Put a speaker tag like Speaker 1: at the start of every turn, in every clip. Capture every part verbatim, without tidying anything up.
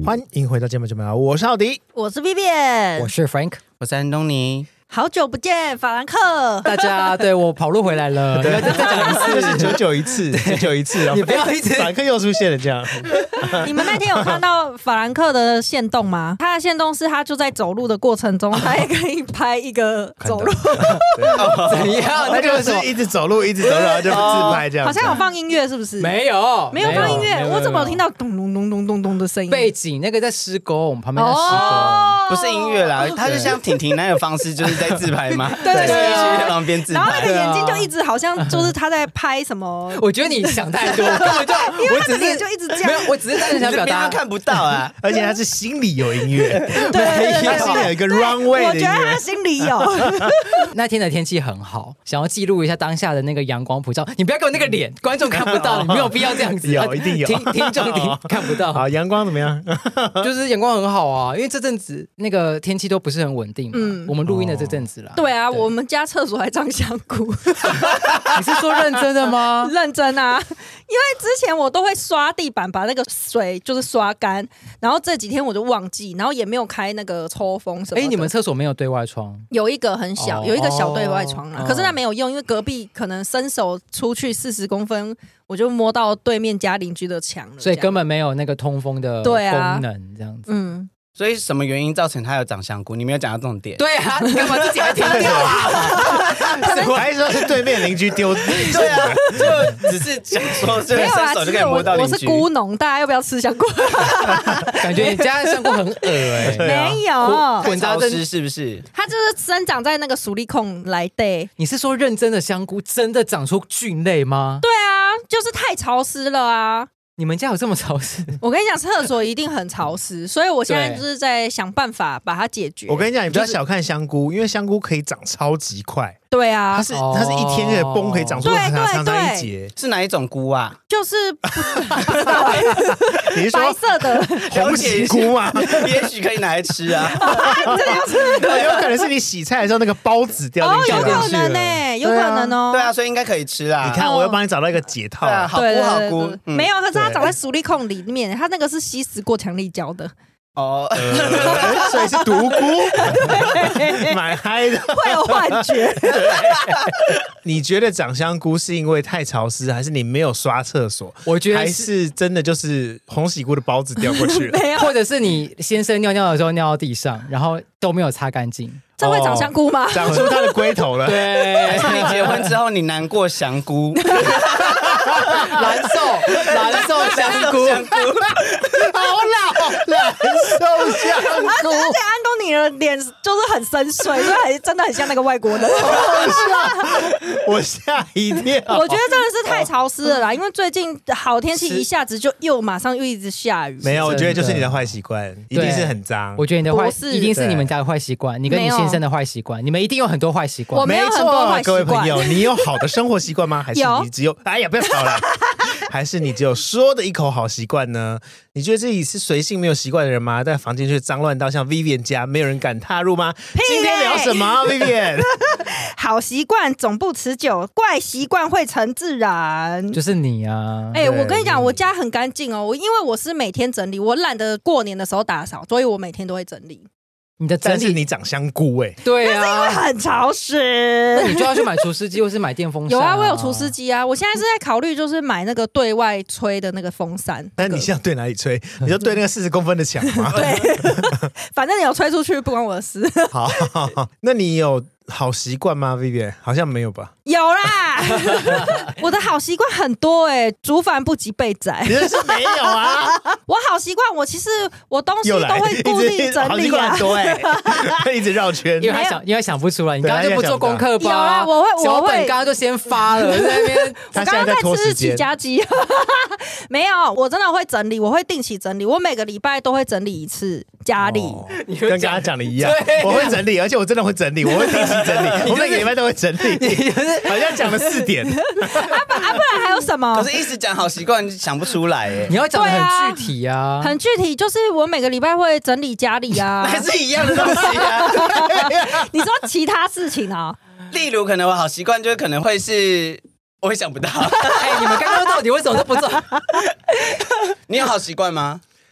Speaker 1: 欢迎回到节目节目，我是奥迪，
Speaker 2: 我是 Vivian，
Speaker 3: 我是 Frank，
Speaker 4: 我是安东尼。
Speaker 2: 好久不见，法兰克，
Speaker 3: 大家对我跑路回来了，
Speaker 1: 对，再讲一次，就是久久一次，久久一次，
Speaker 3: 你不要一直
Speaker 1: 法兰克又出现了这样。
Speaker 2: 你们那天有看到法兰克的限动吗？他的限动是他就在走路的过程中，他也可以拍一个走路，
Speaker 3: 怎样？
Speaker 1: 他就是一直走路，一直走路，然后就自拍这样。
Speaker 2: 好像有放音乐，是不是？
Speaker 3: 没有，
Speaker 2: 没有放音乐，
Speaker 3: 没有
Speaker 2: 我怎么有听到咚咚咚咚咚咚的声音？
Speaker 3: 背景那个在施工，旁边在施工。
Speaker 2: 哦
Speaker 4: 不是音乐啦，他就像婷婷那种方式，就是在自拍嘛，
Speaker 2: 对对对
Speaker 4: 在戏区旁边自
Speaker 2: 然后那
Speaker 4: 拍。
Speaker 2: 个眼睛就一直好像就是他在拍什么，
Speaker 3: 我觉得你想太多，根本就
Speaker 2: 因为
Speaker 3: 我只
Speaker 2: 他的脸
Speaker 3: 是
Speaker 2: 就一直这样，
Speaker 3: 没有，我只是单纯想表达
Speaker 4: 你这边都看不到啊，
Speaker 1: 而且他是心里有音乐，
Speaker 2: 对对对
Speaker 1: 他心里有一个 runway 的音
Speaker 2: 我觉得他
Speaker 1: 乐。
Speaker 2: 心里有。
Speaker 3: 那天的天气很好，想要记录一下当下的那个阳光普照。你不要给我那个脸，观众看不到，你没有必要这样子。
Speaker 1: 有一定有
Speaker 3: 听听众听看不到。
Speaker 1: 好，阳光怎么样？
Speaker 3: 就是阳光很好啊，因为这阵子那个天气都不是很稳定嘛。
Speaker 2: 嗯
Speaker 3: 我们录音的这阵子啦。
Speaker 2: 对啊，我们家厕所还长香菇。
Speaker 3: 你是说认真的吗？
Speaker 2: 认真啊，因为之前我都会刷地板，把那个水就是刷干，然后这几天我就忘记，然后也没有开那个抽风什么的。
Speaker 3: 哎，你们厕所没有对外窗？
Speaker 2: 有一个很小，
Speaker 3: 哦
Speaker 2: 有一个小对外窗啦，
Speaker 3: 哦
Speaker 2: 可是那没有用，因为隔壁可能伸手出去四十公分，我就摸到对面家邻居的墙了，
Speaker 3: 所以
Speaker 2: 这样
Speaker 3: 根本没有那个通风的
Speaker 2: 对啊
Speaker 3: 功能，这样子。
Speaker 2: 嗯。
Speaker 4: 所以什么原因造成他有长香菇？你没有讲到重点。
Speaker 3: 对啊，你干嘛自己还停掉啊？
Speaker 1: 我还说是对面邻居丢，
Speaker 4: 对啊，就只是讲说这个
Speaker 2: 没有啊，
Speaker 4: 伸手就可以
Speaker 2: 其实我我是
Speaker 4: 摸到邻居。
Speaker 2: 孤农，大家要不要吃香菇？
Speaker 3: 感觉你家的香菇很恶哎、
Speaker 1: 对啊
Speaker 2: 没有，
Speaker 4: 很潮湿是不是？
Speaker 2: 它就是生长在那个鼠力控来的。
Speaker 3: 你是说认真的香菇真的长出菌类吗？
Speaker 2: 对啊，就是太潮湿了啊！
Speaker 3: 你们家有这么潮湿？
Speaker 2: 我跟你讲，厕所一定很潮湿，所以我现在就是在想办法把它解决。
Speaker 1: 我跟你讲，你不要小看香菇，因为香菇可以长超级快，
Speaker 2: 对啊，
Speaker 1: 它是它是一天可以崩可以长出
Speaker 2: 对
Speaker 1: 长长长
Speaker 2: 对
Speaker 1: 长一节。
Speaker 4: 是哪一种菇啊？
Speaker 2: 就是不知道
Speaker 1: 你是
Speaker 2: 白
Speaker 1: 说
Speaker 2: 色的，
Speaker 1: 红旗菇吗？
Speaker 4: 也许可以拿来吃啊。
Speaker 1: 有可能是你洗菜的时候那个孢子掉
Speaker 2: 哦，
Speaker 1: 进
Speaker 2: 有可
Speaker 1: 掉进去了。
Speaker 2: 能呢，有可能哦。
Speaker 4: 对啊，所以应该可以吃啊。
Speaker 1: 你看，我又帮你找到一个解套
Speaker 4: 对啊，好
Speaker 2: 对，
Speaker 4: 菇
Speaker 2: 对对
Speaker 4: 好菇
Speaker 2: 对，
Speaker 4: 嗯
Speaker 2: 没有，可是它
Speaker 1: 对
Speaker 2: 长在鼠力控里面，它那个是吸食过强力胶的，
Speaker 4: 哦。
Speaker 1: 呃所以是独菇，蛮嗨的。
Speaker 2: 会有幻觉。
Speaker 1: 你觉得长香菇是因为太潮湿，还是你没有刷厕所？还
Speaker 3: 我觉得是，
Speaker 1: 是真的就是红喜菇的孢子掉过去了？
Speaker 2: 没有，
Speaker 3: 或者是你先生尿尿的时候尿到地上，然后都没有擦干净。
Speaker 2: 这会长香菇吗？
Speaker 1: 长出它的龟头了。
Speaker 3: 对，
Speaker 4: 是你结婚之后你难过香菇，
Speaker 3: 蓝瘦蓝瘦香菇，
Speaker 4: 香菇
Speaker 1: 好老，蓝瘦香菇，
Speaker 2: 而且安东尼的脸就是很深邃，所以还真的很像那个外国人。
Speaker 1: 我吓一跳。
Speaker 2: 我觉得真的是太潮湿了啦，因为最近好天气一下子就又马上又一直下雨。
Speaker 1: 没有，我觉得就是你的坏习惯，一定是很脏。
Speaker 3: 我觉得你的坏
Speaker 2: 不是
Speaker 3: 一定是你们家的坏习惯，你跟你
Speaker 2: 没有
Speaker 3: 先生的坏习惯，你们一定有很多坏习惯。
Speaker 2: 我没有很多坏习惯
Speaker 1: 各位朋友，你有好的生活习惯吗？还是
Speaker 2: 有
Speaker 1: 你只有哎呀不要吵了？还是你只有说的一口好习惯呢？你觉得自己是随性没有习惯的人吗？在房间却脏乱到像 Vivian 家没有人敢踏入吗？今天聊什么 ，Vivian？
Speaker 2: 好习惯总不持久，怪习惯会成自然。
Speaker 3: 就是你啊，
Speaker 2: 哎、
Speaker 1: 对
Speaker 2: 我跟你讲，我家很干净哦。我因为我是每天整理，我懒得过年的时候打扫，所以我每天都会整理。
Speaker 3: 你的整理
Speaker 1: 但是你长香菇哎、
Speaker 3: 对
Speaker 2: 因为
Speaker 3: 啊，
Speaker 2: 很潮湿
Speaker 3: 那。你就要去买除湿机或是买电风扇、
Speaker 2: 有啊，我有除湿。机啊。我现在是在考虑，就是买那个对外吹的那个风扇。
Speaker 1: 但是你现在对哪里吹？你就对那个四十公分的墙吗？
Speaker 2: 对，反正你有吹出去，不关我的事。
Speaker 1: 好，好好那你有好习惯吗 ，Vivian？好像没有吧？
Speaker 2: 有啦，我的好习惯很多哎、欸，竹凡不及被宰。
Speaker 1: 你这是没有啊？
Speaker 2: 我好习惯，我其实我东西
Speaker 1: 又来，
Speaker 2: 都会固定整理啊
Speaker 1: 好习惯很。多哎、一直绕圈。
Speaker 3: 因为他想，因为想不出来，你刚刚就不做功课吧？
Speaker 2: 有啦我会我会
Speaker 3: 脚本刚刚就先发了，在那边。
Speaker 1: 他
Speaker 2: 我刚刚在
Speaker 1: 现在在拖时
Speaker 2: 吃起
Speaker 1: 间。
Speaker 2: 家鸡，没有，我真的会整理，我会定期整理，我每个礼拜都会整理一次家里。
Speaker 1: 哦
Speaker 3: 你
Speaker 1: 跟刚刚讲的一样
Speaker 3: 对啊，
Speaker 1: 我会整理，而且我真的会整理，我会定期整理，我每个礼拜都会整理，好像讲了四点。
Speaker 2: 啊不然还有什么
Speaker 4: 可？是一直讲好习惯想不出来哎
Speaker 3: 你，要讲的很具体啊，
Speaker 2: 很具体，就是我每个礼拜会整理家里啊。
Speaker 4: 还是一样的东西啊。
Speaker 2: 你说其他事情啊？
Speaker 4: 例如，可能我好习惯就是可能会是，我会想不到。
Speaker 3: 哎，你们刚刚到底为什么都不做？
Speaker 4: 你有好习惯吗？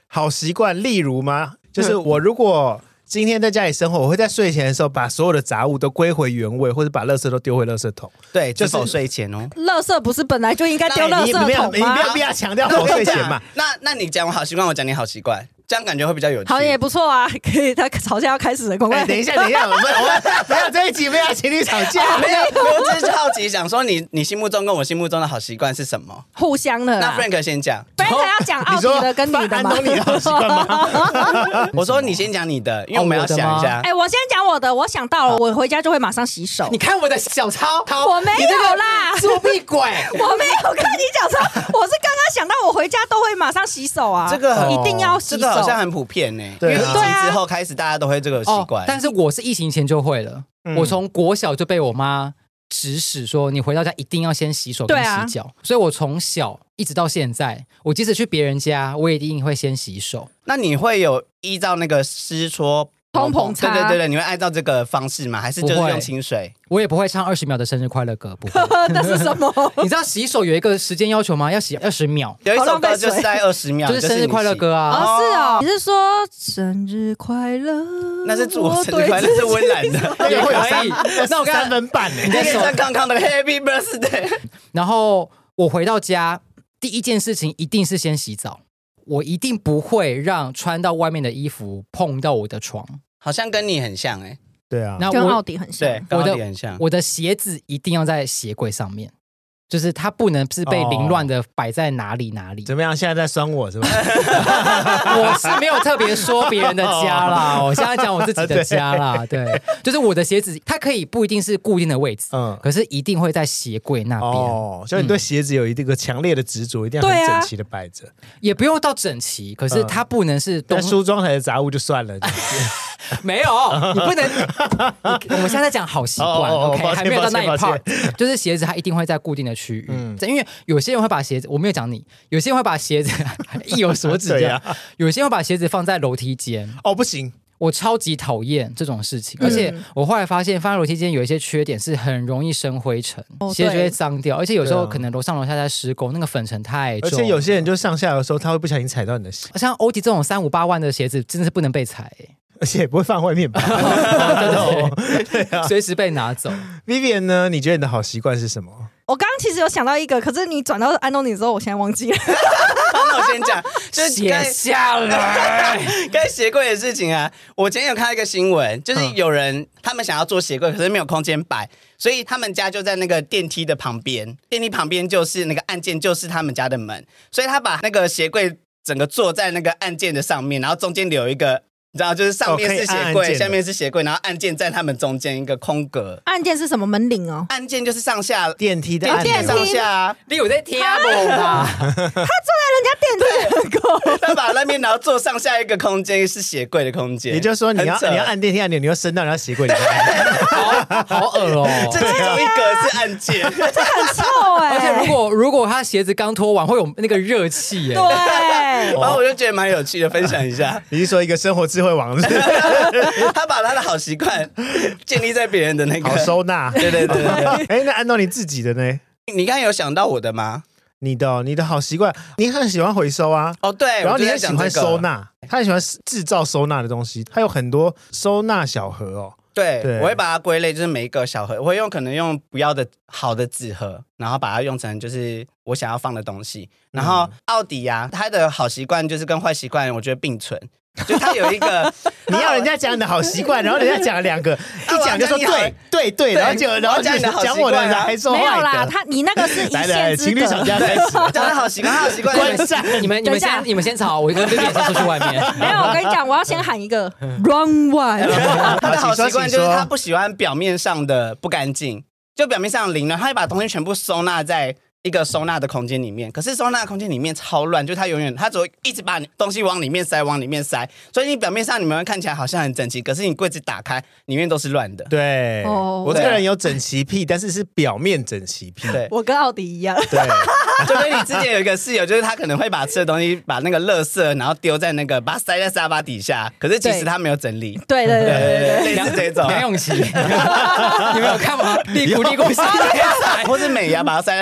Speaker 1: 好习惯，例如吗？就是我如果今天在家里生活，我会在睡前的时候把所有的杂物都归回原位，或者把垃圾都丢回垃圾桶。
Speaker 4: 对，
Speaker 1: 就
Speaker 4: 就是是否睡前哦。
Speaker 2: 垃圾不是本来就应该丢垃圾
Speaker 1: 你没有，
Speaker 2: 桶吗？
Speaker 1: 你没有必要强调否睡前嘛。
Speaker 4: 那那你讲我好习惯，我讲你好习惯，这样感觉会比较有趣。
Speaker 2: 好也不错啊，可以。他吵架要开始了，赶快、
Speaker 1: 哎，等一下，等一下，我们我们没有这一集没有情侣吵架，
Speaker 4: 没有，我只是好奇想说你你心目中跟我心目中的好习惯是什么？
Speaker 2: 互相的啦。
Speaker 4: 那 Frank 先讲。
Speaker 2: Frank 要讲奥迪的跟你的吗？
Speaker 1: 安东尼的好习惯吗？
Speaker 4: 我说你先讲你的，因为我们要想一下。
Speaker 2: 哎、我先讲我的，我想到了，我回家就会马上洗手。
Speaker 3: 你看我的小抄，
Speaker 2: 我没有啦，
Speaker 3: 作弊鬼，
Speaker 2: 我没有看你讲错，我是刚刚想到，我回家都会马上洗手啊，
Speaker 4: 这个
Speaker 2: 一定要洗手。
Speaker 4: 这个好像很普遍呢、欸，
Speaker 1: 对啊
Speaker 4: 因为疫情之后开始大家都会这个习惯、
Speaker 3: 哦。但是我是疫情前就会了，
Speaker 1: 嗯
Speaker 3: 我从国小就被我妈指使说，你回到家一定要先洗手跟
Speaker 2: 对啊
Speaker 3: 洗脚，所以我从小一直到现在，我即使去别人家，我也一定会先洗手。
Speaker 4: 那你会有依照那个湿搓
Speaker 2: 蓬蓬擦
Speaker 4: 对对对对，你会按照这个方式吗？还是就是用清水？
Speaker 3: 我也不会唱二十秒的生日快乐歌，不会。
Speaker 2: 那是什么？
Speaker 3: 你知道洗手有一个时间要求吗？要洗二十秒，
Speaker 4: 有一首歌就是在二十秒，
Speaker 3: 就是生日快乐歌啊。
Speaker 2: 哦，是哦，你是说生日快乐？
Speaker 4: 那是祝我生日快乐，是温岚的，
Speaker 1: 那个会有三，
Speaker 3: 那我刚才
Speaker 1: 三分半呢。
Speaker 4: 你可以唱康康的 Happy Birthday。
Speaker 3: 然后我回到家，第一件事情一定是先洗澡，我一定不会让穿到外面的衣服碰到我的床。
Speaker 4: 好像跟你很像哎、欸，
Speaker 1: 对啊，
Speaker 2: 跟
Speaker 3: 那我
Speaker 2: 奥迪很像。
Speaker 4: 对，跟
Speaker 3: 我的
Speaker 4: 奥迪很像。
Speaker 3: 我的鞋子一定要在鞋柜上面，就是它不能是被凌乱的摆在哪里哪里。
Speaker 1: 怎么样？现在在酸我是吧？
Speaker 3: 我是没有特别说别人的家啦，我现在讲我自己的家啦。对，就是我的鞋子，它可以不一定是固定的位置，
Speaker 1: 嗯，
Speaker 3: 可是一定会在鞋柜那边。
Speaker 1: 哦，所以你对鞋子有一个强烈的执着，一定要很整齐的摆着。
Speaker 3: 也不用到整齐，可是它不能是东
Speaker 1: 但梳妆台的杂物就算了。
Speaker 3: 没有，你不能。你我们现在在讲好习惯、
Speaker 1: 哦哦哦
Speaker 3: ，OK，
Speaker 1: 抱歉
Speaker 3: 还没有到那一
Speaker 1: 抱歉
Speaker 3: part，就是鞋子它一定会在固定的区域。
Speaker 1: 嗯
Speaker 3: 因为有些人会把鞋子，我没有讲你，有些人会把鞋子意有所指这样，
Speaker 1: 对啊
Speaker 3: 有些人会把鞋子放在楼梯间。
Speaker 1: 哦，不行，
Speaker 3: 我超级讨厌这种事情，而且我后来发现放在楼梯间有一些缺点是很容易生灰尘，
Speaker 2: 哦
Speaker 3: 鞋子就会脏掉，而且有时候
Speaker 1: 对啊
Speaker 3: 可能楼上楼下在施工，那个粉尘太重，
Speaker 1: 而且有些人就上下的时候，他会不小心踩到你的鞋，
Speaker 3: 像欧迪这种三五八万的鞋子真的是不能被踩、欸，
Speaker 1: 而且也不会放外面吧？
Speaker 3: 对对，随时被拿走。
Speaker 1: Vivian 呢？你觉得你的好习惯是什么？
Speaker 2: 我刚刚其实有想到一个，可是你转到安东尼之后，我现在忘记了。
Speaker 4: 那我先讲，就是
Speaker 3: 写
Speaker 4: 该
Speaker 3: 下来。
Speaker 4: 该鞋柜的事情啊。我今天有看到一个新闻，就是有人他们想要做鞋柜，可是没有空间摆，所以他们家就在那个电梯的旁边，电梯旁边就是那个按键，就是他们家的门，所以他把那个鞋柜整个坐在那个按键的上面，然后中间留一个。你知道，就是上面是鞋柜，
Speaker 1: 哦可以按按键的
Speaker 4: 下面是鞋柜，然后按键在他们中间一个空格。
Speaker 2: 按键是什么？门铃哦。
Speaker 4: 按键就是上下
Speaker 1: 电梯的按钮
Speaker 2: 电梯
Speaker 4: 上下啊，
Speaker 3: 你有在听吗？
Speaker 2: 人家电梯很高，
Speaker 4: 他把那边然后做上下一个空间是鞋柜的空间。
Speaker 1: 也就是说，你要
Speaker 4: 很扯
Speaker 1: 你要按电梯按钮，你要伸到人家鞋柜里面按。
Speaker 3: 好好恶哦、
Speaker 4: 这其中一格是按键。
Speaker 2: 这很臭哎、
Speaker 3: 而且如果如果他鞋子刚脱完，会有那个热气耶、
Speaker 2: 对，
Speaker 4: 然后我就觉得蛮有趣的，分享一下。
Speaker 1: 你是说一个生活智慧网是不是
Speaker 4: 他把他的好习惯建立在别人的那个
Speaker 1: 好收纳？
Speaker 4: 对对对对对。
Speaker 1: 哎，那安东尼自己的呢？
Speaker 4: 你刚才有想到我的吗？
Speaker 1: 你的哦你的好习惯，你很喜欢回收啊，
Speaker 4: 哦，对，
Speaker 1: 然后你
Speaker 4: 也
Speaker 1: 很喜欢收。纳，他很喜欢制造收纳的东西，他有很多收纳小盒哦。
Speaker 4: 对，
Speaker 1: 对
Speaker 4: 我会把它归类，就是每一个小盒，我会用可能用不要的好的纸盒，然后把它用成就是我想要放的东西。然后奥迪呀、啊，他的好习惯就是跟坏习惯，我觉得并存。就他有一个，
Speaker 1: 你要人家讲你的好习惯，然后人家讲了两个，一讲就说对对对，然后就然后就讲我的还说
Speaker 2: 没有啦，
Speaker 1: 坏的。
Speaker 2: 他你那个是一
Speaker 1: 来来，
Speaker 2: 线之
Speaker 1: 情侣吵
Speaker 2: 隔。
Speaker 1: 架开始，
Speaker 4: 讲的好习惯，他好习惯。
Speaker 1: 观战。
Speaker 3: 你们你们
Speaker 2: 等一下
Speaker 3: 先你们先吵，我跟 Vivian 先出去外面。
Speaker 2: 没有，我跟你讲，我要先喊一个 Run One。
Speaker 4: 他的好习惯就是他
Speaker 1: 他
Speaker 4: 不喜欢表面上的不干净，就表面上零了，他会把东西全部收纳在一个收纳的空间里面。可是收纳的空间里面超乱，就他永远他只会一直把东西往里面塞，往里面塞，所以你表面上你们看起来好像很整齐，可是你柜子打开里面都是乱的。
Speaker 1: 对，
Speaker 2: 哦
Speaker 1: 我这个人有整齐癖，但是是表面整齐癖。
Speaker 4: 对，
Speaker 2: 我跟奥迪一样。
Speaker 1: 对，
Speaker 4: 就跟你之前有一个室友，就是他可能会把吃的东西把那个垃圾然后丢在那个把它塞在沙发底下，可是其实他没有整理。
Speaker 2: 对对对对对。
Speaker 4: 类似这种。
Speaker 3: 梁咏琪，你们有看吗？利古利古系列赛，
Speaker 4: 或是美牙把它塞在衣柜，然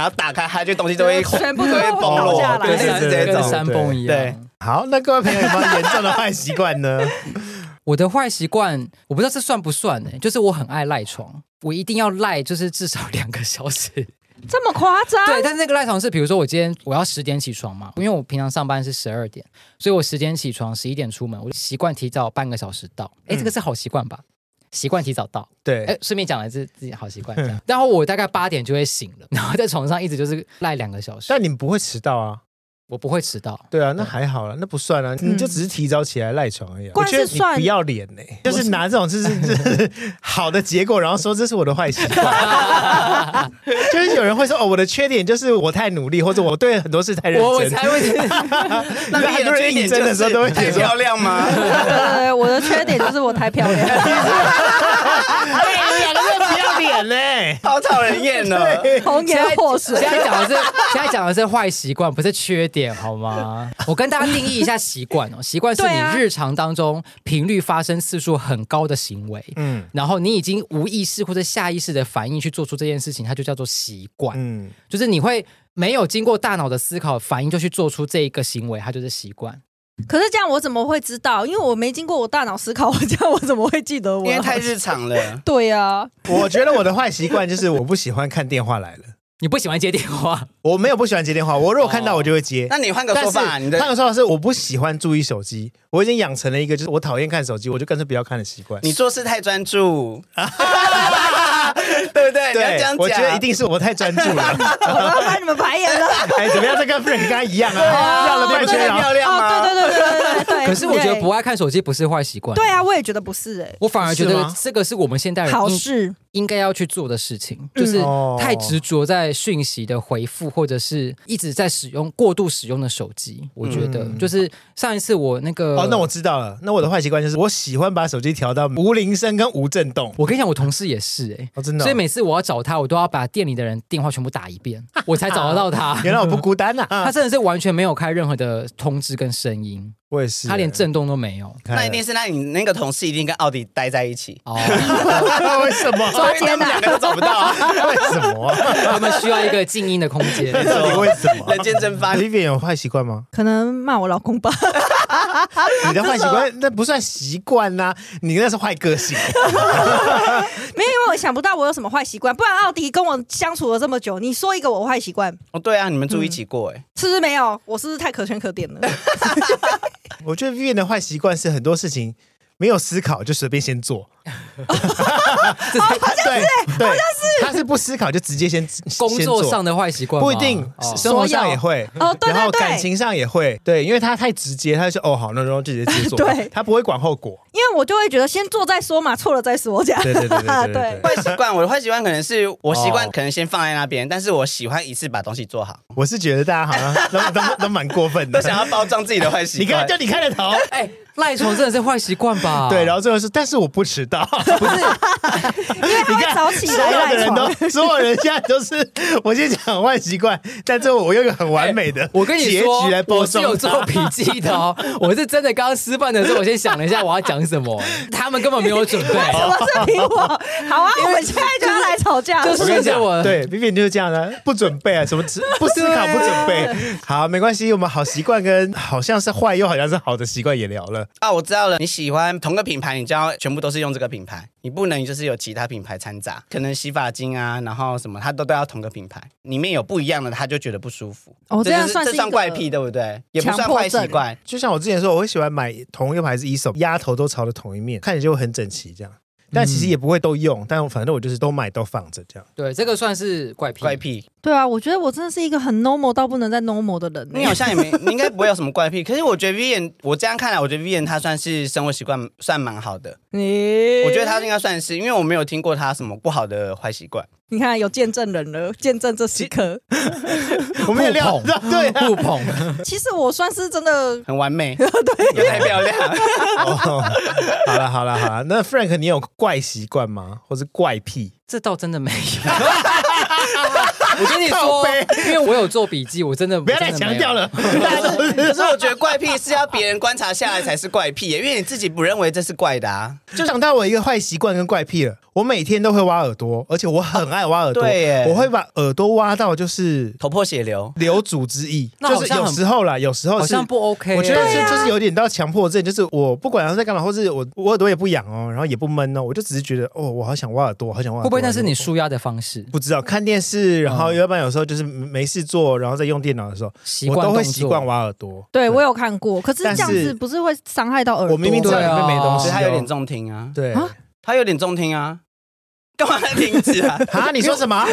Speaker 4: 然后打开它，就东西都会
Speaker 2: 全部都
Speaker 4: 都会崩落
Speaker 2: 下来
Speaker 4: 对，是这种。
Speaker 3: 跟山崩一样。
Speaker 4: 对，
Speaker 1: 好，那各位朋友有没有严重的坏习惯呢？
Speaker 3: 我的坏习惯，我不知道这算不算呢、欸？就是我很爱赖床，我一定要赖，就是至少两个小时。
Speaker 2: 这么夸张？
Speaker 3: 对，但是那个赖床是，比如说我今天我要十点起床嘛，因为我平常上班是十二点，所以我十点起床，十一点出门，我习惯提早半个小时到。哎，这个是好习惯吧？习惯提早到，
Speaker 1: 对，
Speaker 3: 哎，顺便讲了是自己好习惯这样。然后我大概八点就会醒了，然后在床上一直就是赖两个小时。
Speaker 1: 但你们不会迟到啊？
Speaker 3: 我不会迟到。
Speaker 1: 对啊，那还好啦，那不算啊，你就只是提早起来赖床而已、啊。我
Speaker 2: 关
Speaker 1: 觉得你
Speaker 2: 是算
Speaker 1: 不要脸呢、欸，就是拿这种就是就是好的结果，然后说这是我的坏习惯。就是有人会说哦，我的缺点就是我太努力，或者我对很多事太认真。
Speaker 3: 我我才会。
Speaker 4: 那你
Speaker 1: 很多人应征的时候都会
Speaker 4: 太漂亮吗？
Speaker 2: 对，我的缺点就是我太漂亮。
Speaker 1: 哎，你们两个都不要脸呢、欸，
Speaker 4: 好讨人厌呢。
Speaker 2: 红颜祸水。
Speaker 3: 现在讲的是现在讲的是坏习惯，不是缺点，好吗？我跟大家定义一下习惯哦，习惯是你日常当中频率发生次数很高的行为，嗯，然后你已经无意识或者下意识的反应去做出这件事情，它就叫做习惯，嗯，就是你会没有经过大脑的思考反应就去做出这一个行为，它就是习惯。
Speaker 2: 可是这样我怎么会知道？因为我没经过我大脑思考，我这样我怎么会记得我？
Speaker 4: 因为太日常了。
Speaker 2: 对啊，
Speaker 1: 我觉得我的坏习惯就是我不喜欢看电话来了。
Speaker 3: 你不喜欢接电话？
Speaker 1: 我没有不喜欢接电话，我如果看到我就会接。
Speaker 4: 哦、那你换个说法，你的
Speaker 1: 换个说法是我不喜欢注意手机，我已经养成了一个就是我讨厌看手机，我就干脆不要看的习惯。
Speaker 4: 你做事太专注。对不对？
Speaker 1: 对，
Speaker 4: 你要这样讲，
Speaker 1: 我觉得一定是我太专注了。
Speaker 2: 我要把你们排演了。
Speaker 1: 哎，怎么样？这跟 Frank 刚刚一样啊，绕了半圈，
Speaker 4: 太漂亮吗？
Speaker 2: 哦，对对对对对对。
Speaker 3: 可是我觉得不爱看手机不是坏习惯。
Speaker 2: 对啊，我也觉得不是哎、欸。
Speaker 3: 我反而觉得这个是我们现代人
Speaker 2: 好事
Speaker 3: 应该要去做的事情，就是太执着在讯息的回复，或者是一直在使用过度使用的手机。我觉得就是上一次我那个
Speaker 1: 哦，那我知道了。那我的坏习惯就是我喜欢把手机调到无铃声跟无震动。
Speaker 3: 我跟你讲，我同事也是哎、欸
Speaker 1: 哦，真的、哦。
Speaker 3: 所以每次我要找他，我都要把店里的人电话全部打一遍，我才找得到他。
Speaker 1: 原来我不孤单呐、啊！
Speaker 3: 他真的是完全没有开任何的通知跟声音。
Speaker 1: 我也是，
Speaker 3: 他连震动都没有。
Speaker 4: 那一定是那你那个同事一定跟奥迪待在一起
Speaker 3: 哦。
Speaker 1: 为什么？
Speaker 2: 抓奸
Speaker 4: 他们两个都找不到、啊，
Speaker 1: 为什么、啊？
Speaker 3: 他们需要一个静音的空间。
Speaker 1: 到底为什么？
Speaker 4: 人间蒸发。
Speaker 1: Vivian 有坏习惯吗？
Speaker 2: 可能骂我老公吧。
Speaker 1: 你的坏习惯那不算习惯呐，你那是坏个性。
Speaker 2: 没有，因为我想不到我有什么坏习惯，不然奥迪跟我相处了这么久，你说一个我坏习惯。
Speaker 4: 哦，对啊，你们住一起过哎、嗯，
Speaker 2: 是不是没有？我是不是太可圈可点了？
Speaker 1: 我觉得 Vivian 的坏习惯是很多事情没有思考就随便先做。
Speaker 2: 哦，
Speaker 1: 对对，他是不思考就直接先
Speaker 3: 工作上的坏习惯
Speaker 1: 不一定，
Speaker 3: 哦、
Speaker 1: 生活上也会
Speaker 2: 哦，对对对，
Speaker 1: 然后感情上也会，对，因为他太直接，他就说哦好，那然后就直接去做，
Speaker 2: 对，
Speaker 1: 他不会管后果，
Speaker 2: 因为我就会觉得先做再说嘛，错了再说这样。
Speaker 1: 对对对对
Speaker 2: 对。
Speaker 4: 坏习惯，我的坏习惯可能是我习惯可能先放在那边，但是我喜欢一次把东西做好。
Speaker 1: 我是觉得大家好像都都都蛮过分的，
Speaker 4: 都想要包装自己的坏习惯。
Speaker 1: 你看，就你开的头，
Speaker 3: 哎。赖床真的是坏习惯吧？
Speaker 1: 对，然后最后是，但是我不迟到，
Speaker 3: 不是，
Speaker 2: 因为他会早起来赖床。
Speaker 1: 所有人现在都是我先讲坏习惯，但最后我用一个很完美的、欸，
Speaker 3: 我跟你说，
Speaker 1: 来
Speaker 3: 我是有做笔记的哦。我是真的刚刚吃饭的时候，我先想了一下我要讲什么，他们根本没有准备。
Speaker 2: 什么是凭我？好啊，我们现在就要来吵架。
Speaker 3: 就是
Speaker 1: 我跟你讲，
Speaker 3: 我
Speaker 1: 对 Vivian 就是这样的，不准备啊，什么不思考不准备。好，没关系，我们好习惯跟好像是坏又好像是好的习惯也聊了
Speaker 4: 啊，我知道了。你喜欢同个品牌，你就要全部都是用这个品牌，你不能就是有其他品牌掺杂，可能洗发精啊，然后什么，它都都要同个品牌，里面有不一样的，他就觉得不舒服。
Speaker 2: 哦，这样算是
Speaker 4: 这算怪癖，对不对？也不算坏习惯。
Speaker 1: 就像我之前说，我会喜欢买同一个牌子 Aesop， 压头都朝着同一面，看起来就会很整齐这样。但其实也不会都用，但反正我就是都买都放着这样。
Speaker 3: 对，这个算是怪癖。
Speaker 4: 怪癖。
Speaker 2: 对啊，我觉得我真的是一个很 normal 到不能再 normal 的人。
Speaker 4: 你好像也没，你应该不会有什么怪癖。可是我觉得 Vivian， 我这样看来，我觉得 Vivian 他算是生活习惯算蛮好的。
Speaker 2: 你，
Speaker 4: 我觉得他应该算是，因为我没有听过他什么不好的坏习惯。
Speaker 2: 你看，有见证人了，见证这时刻。
Speaker 1: 我们也料到，对、啊，
Speaker 3: 互捧。
Speaker 2: 其实我算是真的
Speaker 4: 很完美，对，也太漂亮。
Speaker 1: 哦、好了好了好了，那 Frank 你有怪习惯吗？或是怪癖？
Speaker 3: 这倒真的没有。 我跟你说，因为我有做笔记，我真的
Speaker 1: 不要再强调了。可
Speaker 4: 是我觉得怪癖是要别人观察下来才是怪癖耶，因为你自己不认为这是怪的啊。
Speaker 1: 就想到我一个坏习惯跟怪癖了，我每天都会挖耳朵，而且我很爱挖耳朵。
Speaker 4: 对耶，
Speaker 1: 我会把耳朵挖到就是
Speaker 4: 头破血流，
Speaker 1: 流组织液。就是有时候啦，有时候
Speaker 3: 好像不 OK。
Speaker 1: 我觉得是就是有点到强迫症，就是我不管在干嘛，或是我我耳朵也不痒哦，然后也不闷哦，我就只是觉得哦，我好想挖耳朵，好想挖耳朵。
Speaker 3: 会不会那是你舒压的方式？
Speaker 1: 不知道，看电视，然后要不然有时候就是没事做，然后在用电脑的时候，我都会习惯挖耳朵。
Speaker 2: 对，我有看过，可是这样子不是会伤害到耳朵？
Speaker 1: 我明明知道里面没东西，
Speaker 4: 他有点重听啊。
Speaker 1: 对，
Speaker 4: 他有点重听啊。干嘛停止啊？
Speaker 1: 啊，你说什么？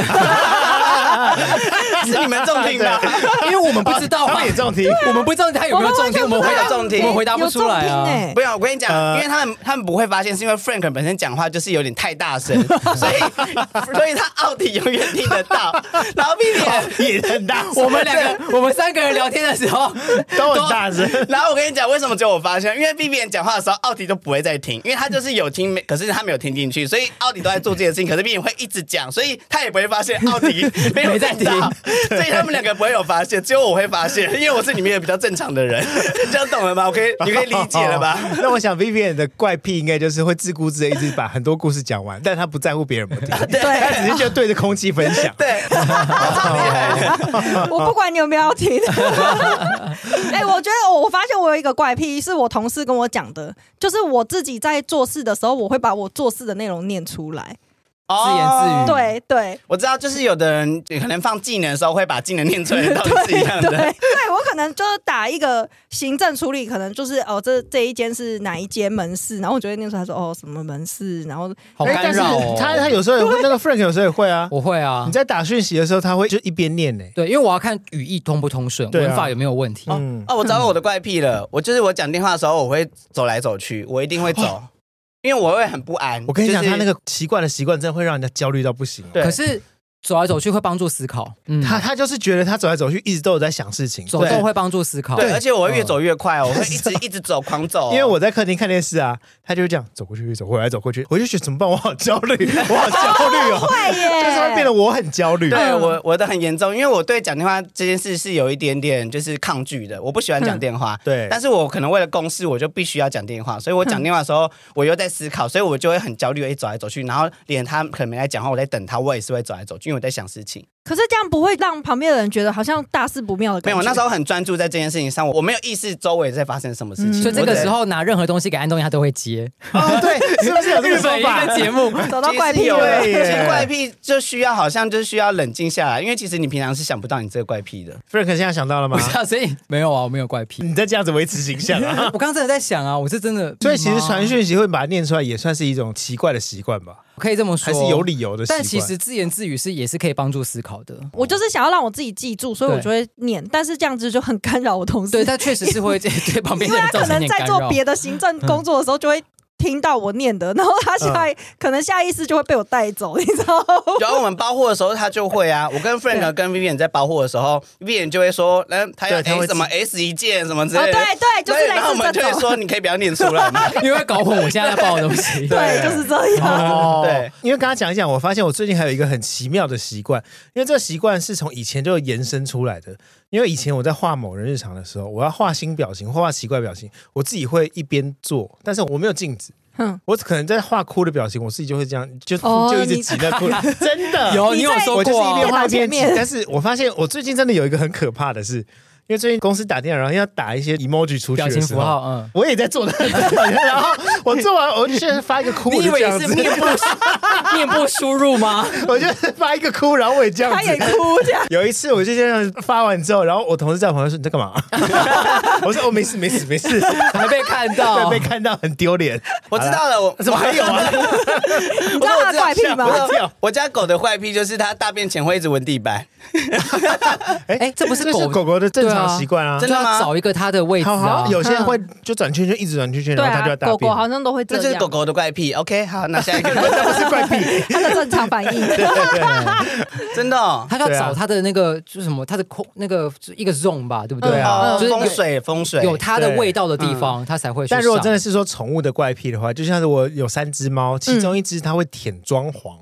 Speaker 4: 是你们重听的，
Speaker 3: 因为我们不知道，
Speaker 1: 他也重听，
Speaker 3: 我们不知道他有没有重听，我们回答
Speaker 4: 重听，
Speaker 3: 我们回答不出来啊。
Speaker 4: 不要，我跟你讲，因为他们他们不会发现，是因为 Frank 本身讲话就是有点太大声，所以所以他奥迪永远听得到，然后 Vivian
Speaker 1: 也很大
Speaker 3: 声。我们两个，我们三个人聊天的时候
Speaker 1: 都很大声。
Speaker 4: 然后我跟你讲，为什么只有我发现？因为 Vivian 讲话的时候，奥迪都不会再听，因为他就是有听，可是他没有听进去，所以奥迪都在做这件事情，可是 Vivian 会一直讲，所以他也不会发现奥迪没有在听，所以他们两个不会有发现，只有我会发现，因为我是里面比较正常的人，这样懂了吗？我可以，你可以理解了吧？
Speaker 1: 那我想 Vivian 的怪癖应该就是会自顾自的一直把很多故事讲完，但他不在乎别人不听，对，他只是就对着空气分享。
Speaker 4: 对，超厉害。
Speaker 2: 我不管你有没有要听。哎、欸，我觉得我发现我有一个怪癖，是我同事跟我讲的，就是我自己在做事的时候，我会把我做事的内容念出来。
Speaker 3: 自言自语，
Speaker 2: 对对，
Speaker 4: 我知道，就是有的人可能放技能的时候会把技能念出来，道理是一样的。
Speaker 2: 对，对对我可能就是打一个行政处理，可能就是哦，这这一间是哪一间门市，然后我就会念出来说哦什么门市，然后
Speaker 3: 好干扰哦。
Speaker 1: 他他有时候也会，那个 Frank 有时候也会啊，
Speaker 3: 我会啊。
Speaker 1: 你在打讯息的时候，他会就一边念呢。
Speaker 3: 对，因为我要看语义通不通顺，文法有没有问题。
Speaker 4: 哦哦，我找到我的怪癖了，我就是我讲电话的时候，我会走来走去，我一定会走。因为我会很不安。
Speaker 1: 我跟你讲，他那个奇怪的习惯，真的会让人家焦虑到不行。
Speaker 4: 对，
Speaker 3: 可是走来走去会帮助思考。
Speaker 1: 嗯，他他就是觉得他走来走去，一直都有在想事情，
Speaker 3: 走动会帮助思考。
Speaker 4: 对，而且我会越走越快，我会一直一直走，狂走。
Speaker 1: 因为我在客厅看电视啊，他就会这样走过去，走回来，走过去，我就觉得怎么办？我好焦虑，我好焦虑哦，
Speaker 2: 会耶，
Speaker 1: 就是会变得我很焦虑。
Speaker 4: 对我我的很严重，因为我对讲电话这件事是有一点点就是抗拒的，我不喜欢讲电话。
Speaker 1: 对，
Speaker 4: 但是我可能为了公事，我就必须要讲电话，所以我讲电话的时候，我又在思考，所以我就会很焦虑，一走来走去，然后连他可能没来讲话，我在等他，我也是会走来走去，因为我在想事情。
Speaker 2: 可是这样不会让旁边的人觉得好像大事不妙的感觉？
Speaker 4: 没有，那时候很专注在这件事情上，我没有意识周围在发生什么事情。
Speaker 3: 嗯、所以这个时候拿任何东西给安东尼，他都会接。
Speaker 1: 哦，对，是不是有这个说法？
Speaker 3: 节目
Speaker 2: 找到怪癖
Speaker 4: 有
Speaker 2: 了，
Speaker 4: 其实怪癖就需要好像就需要冷静下来，因为其实你平常是想不到你这个怪癖的。
Speaker 1: Frank 现在想到了吗？
Speaker 3: 不是啊，所以没有啊，我没有怪癖。
Speaker 1: 你再这样子维持形象啊！
Speaker 3: 我刚刚真的在想啊，我是真的。
Speaker 1: 所以其实传讯息会把它念出来，也算是一种奇怪的习惯吧。
Speaker 3: 可以这么说，
Speaker 1: 还是有理由的习惯。
Speaker 3: 但其实自言自语是也是可以帮助思考的。
Speaker 2: 我就是想要让我自己记住，所以我就会念，但是这样子就很干扰我同事。
Speaker 3: 对，但确实是会对旁边的人造成点干扰。
Speaker 2: 因为他可能在做别的行政工作的时候就会听到我念的，然后他下、嗯、可能下意识就会被我带走，你知道吗？
Speaker 4: 然后我们包货的时候，他就会啊。我跟 Frank 跟 Vivian 在包货的时候 ，Vivian 就会说，嗯，他要 A 什么 S 一件什么之类的。
Speaker 2: 哦、对对，就是类似这种。
Speaker 4: 然后我们就会说，你可以不要念出来吗？
Speaker 3: 因为搞混我现在在包的东西。
Speaker 2: 对，就是这样。
Speaker 1: 哦、
Speaker 4: 对，
Speaker 1: 因为刚刚讲一讲，我发现我最近还有一个很奇妙的习惯，因为这个习惯是从以前就延伸出来的。因为以前我在画某人日常的时候，我要画新表情，画奇怪表情，我自己会一边做，但是我没有镜子。嗯，我可能在画哭的表情，我自己就会这样，就、哦、就一直挤在哭，真的
Speaker 3: 有你有说过、啊，
Speaker 1: 我就是一边画一边挤。但是我发现我最近真的有一个很可怕的是。因为最近公司打电话，然后要打一些 emoji 出去的时候，表情符号，嗯，我也在做的，然后我做完，我就现在发一个哭，
Speaker 3: 你以为是面部面部输入吗？
Speaker 1: 我就发一个哭，然后我也这样子，
Speaker 2: 他也哭这样。
Speaker 1: 有一次我就这样发完之后，然后我同事在旁边说：“你在干嘛？”我说：“哦，没事，没事，没事。”
Speaker 3: 还被看到，
Speaker 1: 对，被看到很丢脸。
Speaker 4: 我知道了，我
Speaker 1: 怎么还有啊？
Speaker 2: 你知道他的怪癖吗？
Speaker 4: 我, 我家狗的坏癖就是它大便前会一直闻地板。
Speaker 3: 哎哎，这不是狗
Speaker 1: 狗狗的正常习惯啊？
Speaker 3: 真的吗？找一个它的位置啊。
Speaker 1: 有些人会就转圈圈，一直转圈圈，然后它就要大便。
Speaker 2: 狗狗好像都会这样。
Speaker 4: 这就是狗狗的怪癖。OK， 好，那下一个，
Speaker 1: 那不是怪癖，
Speaker 2: 它的正常反应。
Speaker 1: 对对对，
Speaker 4: 真的、哦，
Speaker 3: 它要找它的那个就是什么，它的空那个一个 zone 吧，对不对
Speaker 4: 啊？就是风水风水
Speaker 3: 有它的味道的地方，它才会。
Speaker 1: 但如果真的是说宠物的怪癖的话，就像是我有三只猫，其中一只它会舔装潢。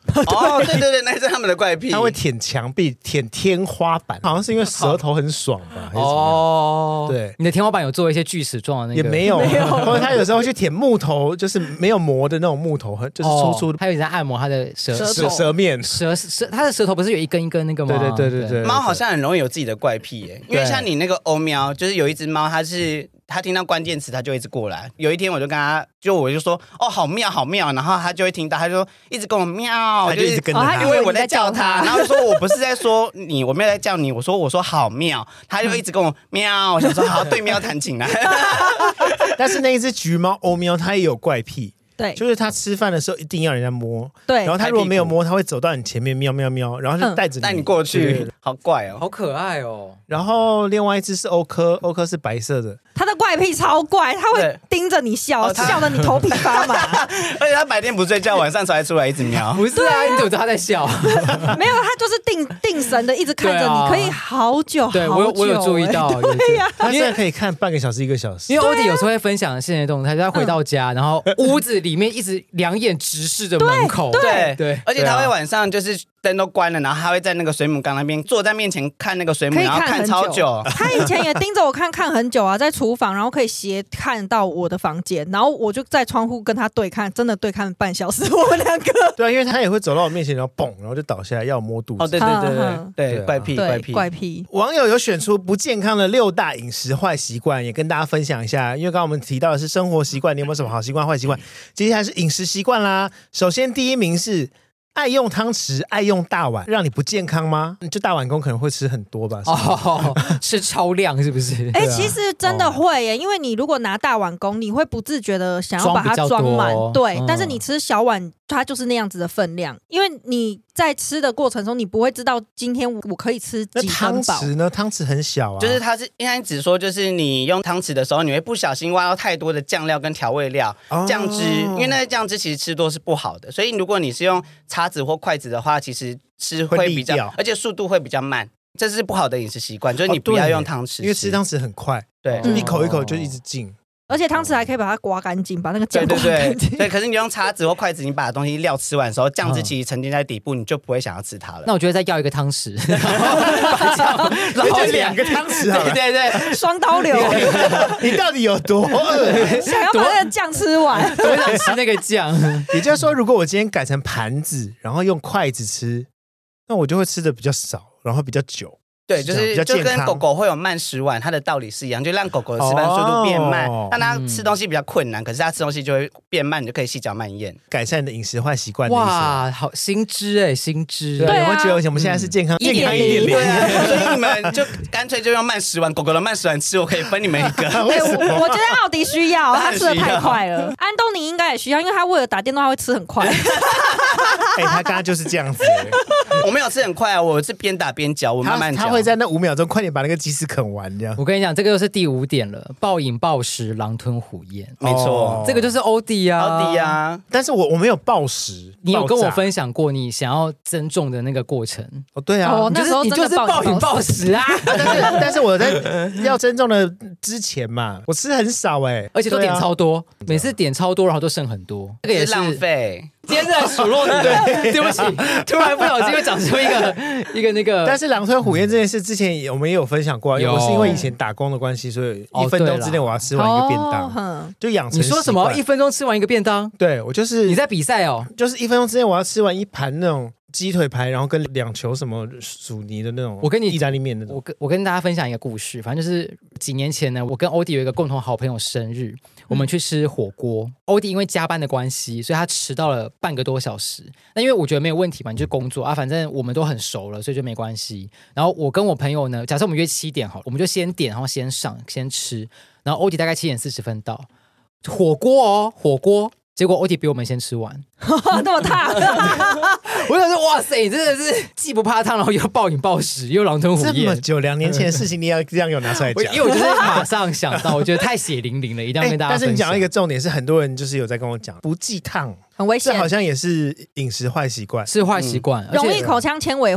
Speaker 4: 哦，对对对，那是他们的怪癖。
Speaker 1: 他会舔墙壁、舔天花板，好像是因为舌头很爽吧？还是
Speaker 3: 哦，
Speaker 1: 对，
Speaker 3: 你的天花板有做一些锯齿状的那个？
Speaker 1: 也没有，或者他有时候会去舔木头，就是没有磨的那种木头，就是粗粗的。
Speaker 3: 还有你在按摩他的舌
Speaker 1: 舌舌面，
Speaker 3: 舌舌，他的舌头不是有一根一根那个吗？
Speaker 1: 对对对对对。
Speaker 4: 猫好像很容易有自己的怪癖耶，因为像你那个欧喵，就是有一只猫，它是。他听到关键词，他就一直过来。有一天，我就跟他，就我就说，哦，好妙，好妙，然后他就会听到，他就一直跟我喵，
Speaker 1: 他就一直跟着他，
Speaker 4: 因为我在叫他，然后说我不是在说你，我没有在叫你，我说我说好妙，他就一直跟我喵，我想说好，对喵弹琴来。
Speaker 1: 但是那一只橘猫欧喵，它也有怪癖。
Speaker 2: 对，
Speaker 1: 就是他吃饭的时候一定要人家摸，
Speaker 2: 对，
Speaker 1: 然后他如果没有摸，他会走到你前面喵喵喵，然后就带着你
Speaker 4: 带你过去，好怪哦，
Speaker 3: 好可爱哦。
Speaker 1: 然后另外一只是欧科，欧科是白色的，
Speaker 2: 他的怪癖超怪，他会盯着你笑，笑得你头皮发麻。
Speaker 4: 而且他白天不睡觉，晚上才出来一直喵。
Speaker 3: 不是啊，你怎么知道他在笑？
Speaker 2: 没有，他就是定定神的，一直看着你，可以好久好久。
Speaker 3: 对我我有注意到，
Speaker 2: 对呀，
Speaker 1: 他现在可以看半个小时一个小时。
Speaker 3: 因为欧弟有时候会分享现在动态，他回到家，然后屋子里面一直两眼直视着门口，
Speaker 4: 对
Speaker 3: 对，
Speaker 4: 而且他会晚上就是灯都关了，然后他会在那个水母缸那边坐在面前看那个水母，然后看超久。
Speaker 2: 他以前也盯着我看看很久啊，在厨房，然后可以斜看到我的房间，然后我就在窗户跟他对看，真的对看半小时，我们两个。
Speaker 1: 对啊，因为他也会走到我面前，然后蹦，然后就倒下来要我摸肚子。
Speaker 4: 哦，对对对对对，怪癖怪癖
Speaker 2: 怪癖。
Speaker 1: 网友有选出不健康的六大饮食坏习惯，也跟大家分享一下。因为刚刚我们提到的是生活习惯，你有没有什么好习惯、坏习惯？接下来是饮食习惯啦。首先第一名是爱用汤匙、爱用大碗，让你不健康吗？就大碗公可能会吃很多吧？
Speaker 3: 哦，吃超量是不是？
Speaker 2: 哎、欸，其实真的会耶，因为你如果拿大碗公，你会不自觉的想要把它装满，对、嗯。但是你吃小碗，它就是那样子的分量，因为你在吃的过程中，你不会知道今天我可以吃几分饱。
Speaker 1: 汤匙呢？汤匙很小啊，
Speaker 4: 就是它是应该只说，就是你用汤匙的时候，你会不小心挖到太多的酱料跟调味料、哦、酱汁，因为那个酱汁其实吃多是不好的，所以如果你是用叉子或筷子的话，其实吃会比较，而且速度会比较慢，这是不好的饮食习惯，就是你不要用汤匙、哦，
Speaker 1: 因为吃汤匙很快，对，就一口一口就一直进。
Speaker 2: 而且汤匙还可以把它刮干净，把那个酱刮
Speaker 4: 干净。对对对，对，可是你用叉子或筷子，你把东西料吃完的时候，酱汁其实沉淀在底部，你就不会想要吃它了。
Speaker 3: 那我觉得再要一个汤匙，
Speaker 1: 然后两个汤匙好了，
Speaker 4: 对对对，
Speaker 2: 双刀流。
Speaker 1: 你到底有多饿？
Speaker 2: 想要把那个酱吃完，
Speaker 3: 多想吃那个酱。
Speaker 1: 也就是说，如果我今天改成盘子，然后用筷子吃，那我就会吃的比较少，然后比较久。
Speaker 4: 对，就是就跟狗狗会有慢食碗，它的道理是一样，就让狗狗的吃饭速度变慢，哦、让它吃东西比较困难，嗯、可是它吃东西就会变慢，你就可以细嚼慢咽，
Speaker 1: 改善你的饮食坏习惯的意思。
Speaker 3: 哇，好新知哎，新知！
Speaker 1: 对，我会觉得我们现在是健康，
Speaker 2: 一点
Speaker 1: 一点零，
Speaker 4: 所以你们就干脆就用慢食碗，狗狗的慢食碗吃，我可以分你们一个。
Speaker 2: 哎、欸，我我觉得奥迪需要，他吃的太快了。安东尼应该也需要，因为他为了打电动，他会吃很快。
Speaker 1: 哎、欸，他刚刚就是这样子、欸。
Speaker 4: 我没有吃很快啊，我是边打边嚼，我慢慢嚼。
Speaker 1: 他会在那五秒钟快点把那个鸡翅啃完，这样。
Speaker 3: 我跟你讲，这个又是第五点了，暴饮暴食，狼吞虎咽。
Speaker 4: 没错、哦，
Speaker 3: 这个就是欧弟啊，
Speaker 4: 欧弟啊。
Speaker 1: 但是我我没有暴食，
Speaker 3: 你有跟我分享过你想要增重的那个过程？
Speaker 1: 哦，对啊，
Speaker 2: 哦、那时候
Speaker 3: 你就是暴饮暴食啊。
Speaker 1: 但是但是我在要增重的之前嘛，我吃很少哎、欸，
Speaker 3: 而且都点超多，啊、每次点超多，然后都剩很多，
Speaker 4: 这个也是浪费。
Speaker 3: 今天是来数落你的，对不起，突然不小心又长出一个一个那个。
Speaker 1: 但是狼吞虎咽这件事，之前我们也有分享过，因为我是因为以前打工的关系，所以一分钟之内我要吃完一个便当，哦、就养成。
Speaker 3: 你说什么？一分钟吃完一个便当？
Speaker 1: 对，我就是
Speaker 3: 你在比赛哦，
Speaker 1: 就是一分钟之内我要吃完一盘那种鸡腿排，然后跟两球什么薯泥的那种，
Speaker 3: 我跟你
Speaker 1: 意大利面那种。
Speaker 3: 我跟我跟大家分享一个故事，反正就是几年前呢，我跟欧弟有一个共同好朋友生日。我们去吃火锅，欧弟因为加班的关系，所以他迟到了半个多小时。那因为我觉得没有问题嘛，你就工作啊，反正我们都很熟了，所以就没关系。然后我跟我朋友呢，假设我们约七点好了，我们就先点，然后先上，先吃。然后欧弟大概七点四十分到，火锅哦，火锅。结果欧弟比我们先吃完，
Speaker 2: 那么大，
Speaker 3: 我想说，哇塞，你真的是既不怕烫，然后又暴饮暴食，又狼吞虎咽。
Speaker 1: 这么久，两年前的事情，你要这样有拿出来讲？
Speaker 3: 因为我就是马上想到，我觉得太血淋淋了，一定要跟大家分享。
Speaker 1: 但是你讲到一个重点是，很多人就是有在跟我讲，不忌烫。
Speaker 2: 很危险，
Speaker 1: 这好像也是饮食坏习惯，
Speaker 3: 是坏习惯，
Speaker 2: 嗯、容易口腔纤维化。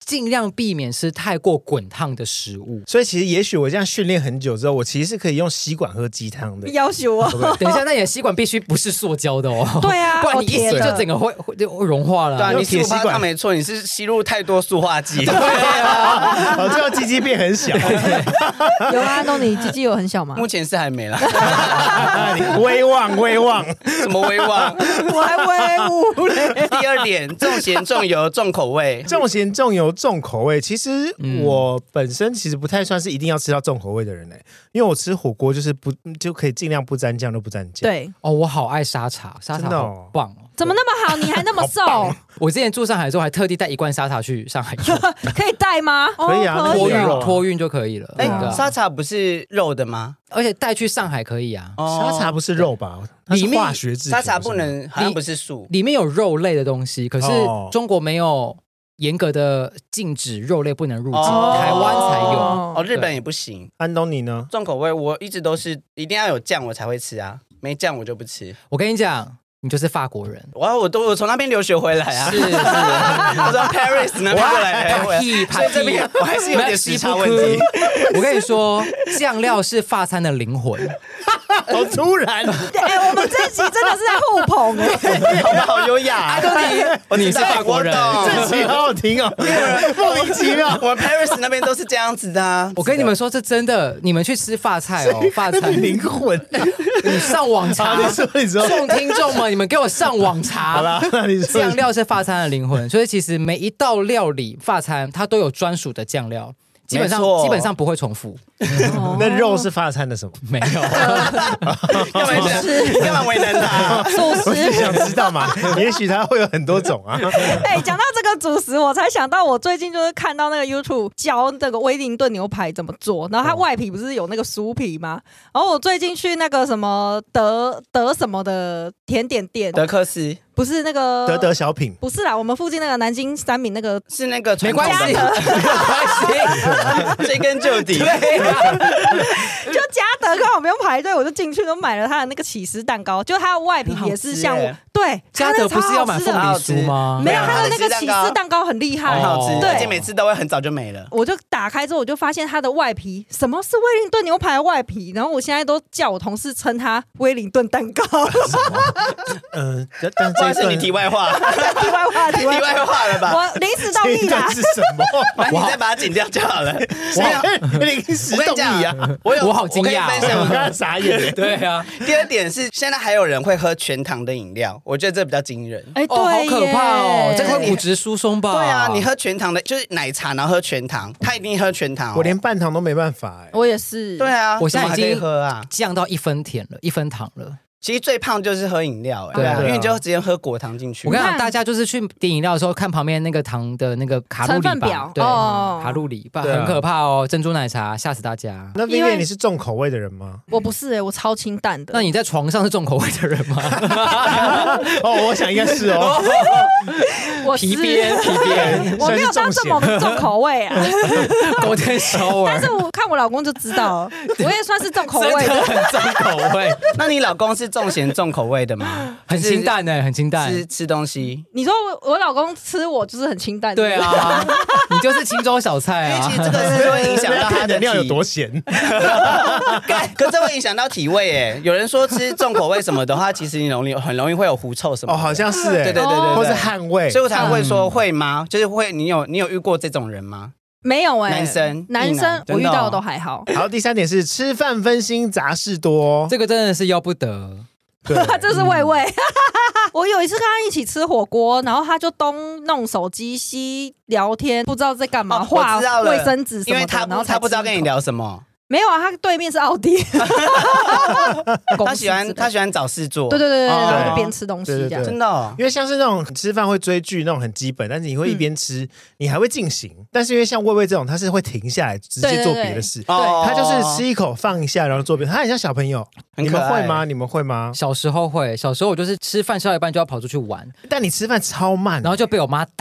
Speaker 3: 尽量避免吃太过滚烫的食物。
Speaker 1: 所以其实也许我这样训练很久之后，我其实是可以用吸管喝鸡汤的。
Speaker 2: 要求我，
Speaker 3: 等一下，那你的吸管必须不是塑胶的哦。
Speaker 2: 对啊，
Speaker 3: 不然你一吸就整个会会就融化了。
Speaker 4: 对啊，你
Speaker 1: 铁吸管
Speaker 4: 没错，你是吸入太多塑化剂。对
Speaker 1: 啊，哦，最后鸡鸡变很小。
Speaker 2: 有啊，东尼鸡鸡有很小吗？
Speaker 4: 目前是还没啦。
Speaker 1: 威望威望，
Speaker 4: 什么威望？
Speaker 2: 我还威武嘞。
Speaker 4: 第二点，重咸重油重口味。
Speaker 1: 重咸重油重口味，其实我本身其实不太算是一定要吃到重口味的人哎、欸，因为我吃火锅就是不就可以尽量不沾酱都不沾酱。
Speaker 2: 对
Speaker 3: 哦，我好爱沙茶，沙茶好棒哦。
Speaker 2: 怎么那么好？你还那么瘦？
Speaker 3: 我之前住上海的时候，还特地带一罐沙茶去上海用。
Speaker 2: 可以带吗？
Speaker 1: 可以啊，
Speaker 3: 托运托运就可以了。
Speaker 4: 哎、欸，沙茶不是肉的吗？
Speaker 3: 而且带去上海可以啊。
Speaker 1: 沙茶不是肉吧？它是化学制品。
Speaker 4: 沙茶不能，好像不是素，
Speaker 3: 里面有肉类的东西，可是中国没有严格的禁止肉类不能入境，哦、台湾才有。
Speaker 4: 哦，日本也不行。
Speaker 1: 安东尼呢？
Speaker 4: 重口味我一直都是一定要有酱我才会吃啊，没酱我就不吃。
Speaker 3: 我跟你讲。你就是法国人，
Speaker 4: 哇！我都我从那边留学回来啊，
Speaker 3: 是是，
Speaker 4: 我从 Paris 那边过来，
Speaker 3: 所以
Speaker 4: 这边我还是有点时差问题。
Speaker 3: 我跟你说，酱料是法餐的灵魂。
Speaker 1: 好突然！
Speaker 2: 哎、欸，我们这集真的是在互捧哎、
Speaker 4: 欸，好优雅、啊。
Speaker 3: 安东尼，你是法国人，
Speaker 1: 这集好好听哦，莫名其妙。
Speaker 4: 我们 Paris 那边都是这样子的、啊。
Speaker 3: 我跟你们说，这真的，你们去吃法菜哦，法餐
Speaker 1: 灵魂。
Speaker 3: 你上网查，
Speaker 1: 你说你说，
Speaker 3: 众听众们，你们给我上网查。
Speaker 1: 好啦，你说
Speaker 3: 酱料是法餐的灵魂，所以其实每一道料理法餐它都有专属的酱料。基本上基本上不会重复。
Speaker 1: 那肉是法餐的什么？
Speaker 3: 没有。
Speaker 4: 干嘛吃？干嘛为难他？
Speaker 2: 素食。
Speaker 1: 我是想知道嘛，也许它会有很多种啊。
Speaker 2: 哎、欸，讲到这个主食，我才想到我最近就是看到那个 YouTube 教那个威灵顿牛排怎么做，然后它外皮不是有那个酥皮吗？然后我最近去那个什么德德什么的甜点店，
Speaker 4: 德克斯。
Speaker 2: 不是那个
Speaker 1: 德德小品，
Speaker 2: 不是啦，我们附近那个南京三民那个
Speaker 4: 是那个
Speaker 3: 没关系，没关
Speaker 4: 系，追根究底。
Speaker 2: 对就嘉德刚好不用排队，我就进去都买了他的那个起司蛋糕，就它的外皮也是像我对
Speaker 3: 嘉德不是要买凤梨酥吗？
Speaker 2: 没有，它的那个起司蛋糕很厉害，
Speaker 4: 很好吃，
Speaker 2: 对，
Speaker 4: 而且每次都会很早就没了。
Speaker 2: 我就打开之后，我就发现它的外皮，什么是威灵顿牛排的外皮？然后我现在都叫我同事称它威灵顿蛋糕。
Speaker 1: 嗯，但
Speaker 4: 这是你题外话，
Speaker 2: 题外话，题外
Speaker 4: 话了吧？
Speaker 2: 我临时动意啦。
Speaker 1: 是什么？
Speaker 4: 你再把它剪掉就好了。
Speaker 1: 临时动意啊！
Speaker 4: 我有，
Speaker 3: 我好惊讶，
Speaker 1: 我刚刚傻眼。
Speaker 3: 对啊。
Speaker 4: 第二点是，现在还有人会喝全糖的饮料，我觉得这比较惊人。
Speaker 2: 哎，对，
Speaker 3: 好可怕哦！这会骨质疏松吧？
Speaker 4: 对啊，你喝全糖的，就是奶茶，然后喝全糖，他一定喝全糖。
Speaker 1: 我连半糖都没办法。
Speaker 2: 我也是。
Speaker 4: 对啊，
Speaker 3: 我现在已经
Speaker 4: 喝啊，
Speaker 3: 降到一分甜了，一分糖了。
Speaker 4: 其实最胖就是喝饮料，哎，
Speaker 3: 对啊，
Speaker 4: 因为你就直接喝果糖进去。
Speaker 3: 我跟你讲，大家就是去点饮料的时候，看旁边那个糖的那个卡路里吧，对，卡路里吧，很可怕哦。珍珠奶茶吓死大家。
Speaker 1: 那 Vivian 你是重口味的人吗？
Speaker 2: 我不是哎，我超清淡的。
Speaker 3: 那你在床上是重口味的人吗？
Speaker 1: 哦，我想应该是哦。
Speaker 2: 我
Speaker 3: 皮鞭，皮鞭，
Speaker 2: 我没有到这么重口味啊。
Speaker 3: 我在烧，
Speaker 2: 但是我看我老公就知道，我也算是重口味的，
Speaker 3: 很重口味。
Speaker 4: 那你老公是重咸重口味的吗？
Speaker 3: 很清淡哎，很清淡。
Speaker 4: 吃吃东西，
Speaker 2: 你说我我老公吃我就是很清淡。
Speaker 3: 对啊，你就是清粥小菜啊。
Speaker 4: 其实这个是会影响到他的
Speaker 1: 料有多咸。
Speaker 4: 可这会影响到体味哎。有人说吃重口味什么的话，其实你容易很容易会有狐臭什么。
Speaker 1: 哦，好像是哎，
Speaker 4: 对对对对，
Speaker 1: 或是汗味。
Speaker 4: 所以我才会说会吗？就是会，你有你有遇过这种人吗？
Speaker 2: 没有哎、
Speaker 4: 欸，男生
Speaker 2: 男生我遇到的都还好。
Speaker 1: 好，第三点是吃饭分心杂事多，
Speaker 3: 这个真的是要不得。
Speaker 1: 对，
Speaker 2: 这是魏魏。我有一次跟他一起吃火锅，然后他就东弄手机西聊天，不知道在干嘛，画卫生纸什么的，
Speaker 4: 因为他然后他不知道跟你聊什么。
Speaker 2: 没有啊，他对面是奥迪。
Speaker 4: 他喜欢他喜欢找事做，
Speaker 2: 对对对对，然后就边吃东西这样，
Speaker 4: 真的、哦。
Speaker 1: 因为像是那种吃饭会追剧那种很基本，但是你会一边吃，嗯、你还会进行。但是因为像魏魏这种，他是会停下来直接做别的事，
Speaker 2: 对对对
Speaker 1: 他就是吃一口放一下，然后做别的。他很像小朋友，你们会吗？你们会吗？
Speaker 3: 小时候会，小时候我就是吃饭吃到一半就要跑出去玩，
Speaker 1: 但你吃饭超慢，
Speaker 3: 然后就被我妈打。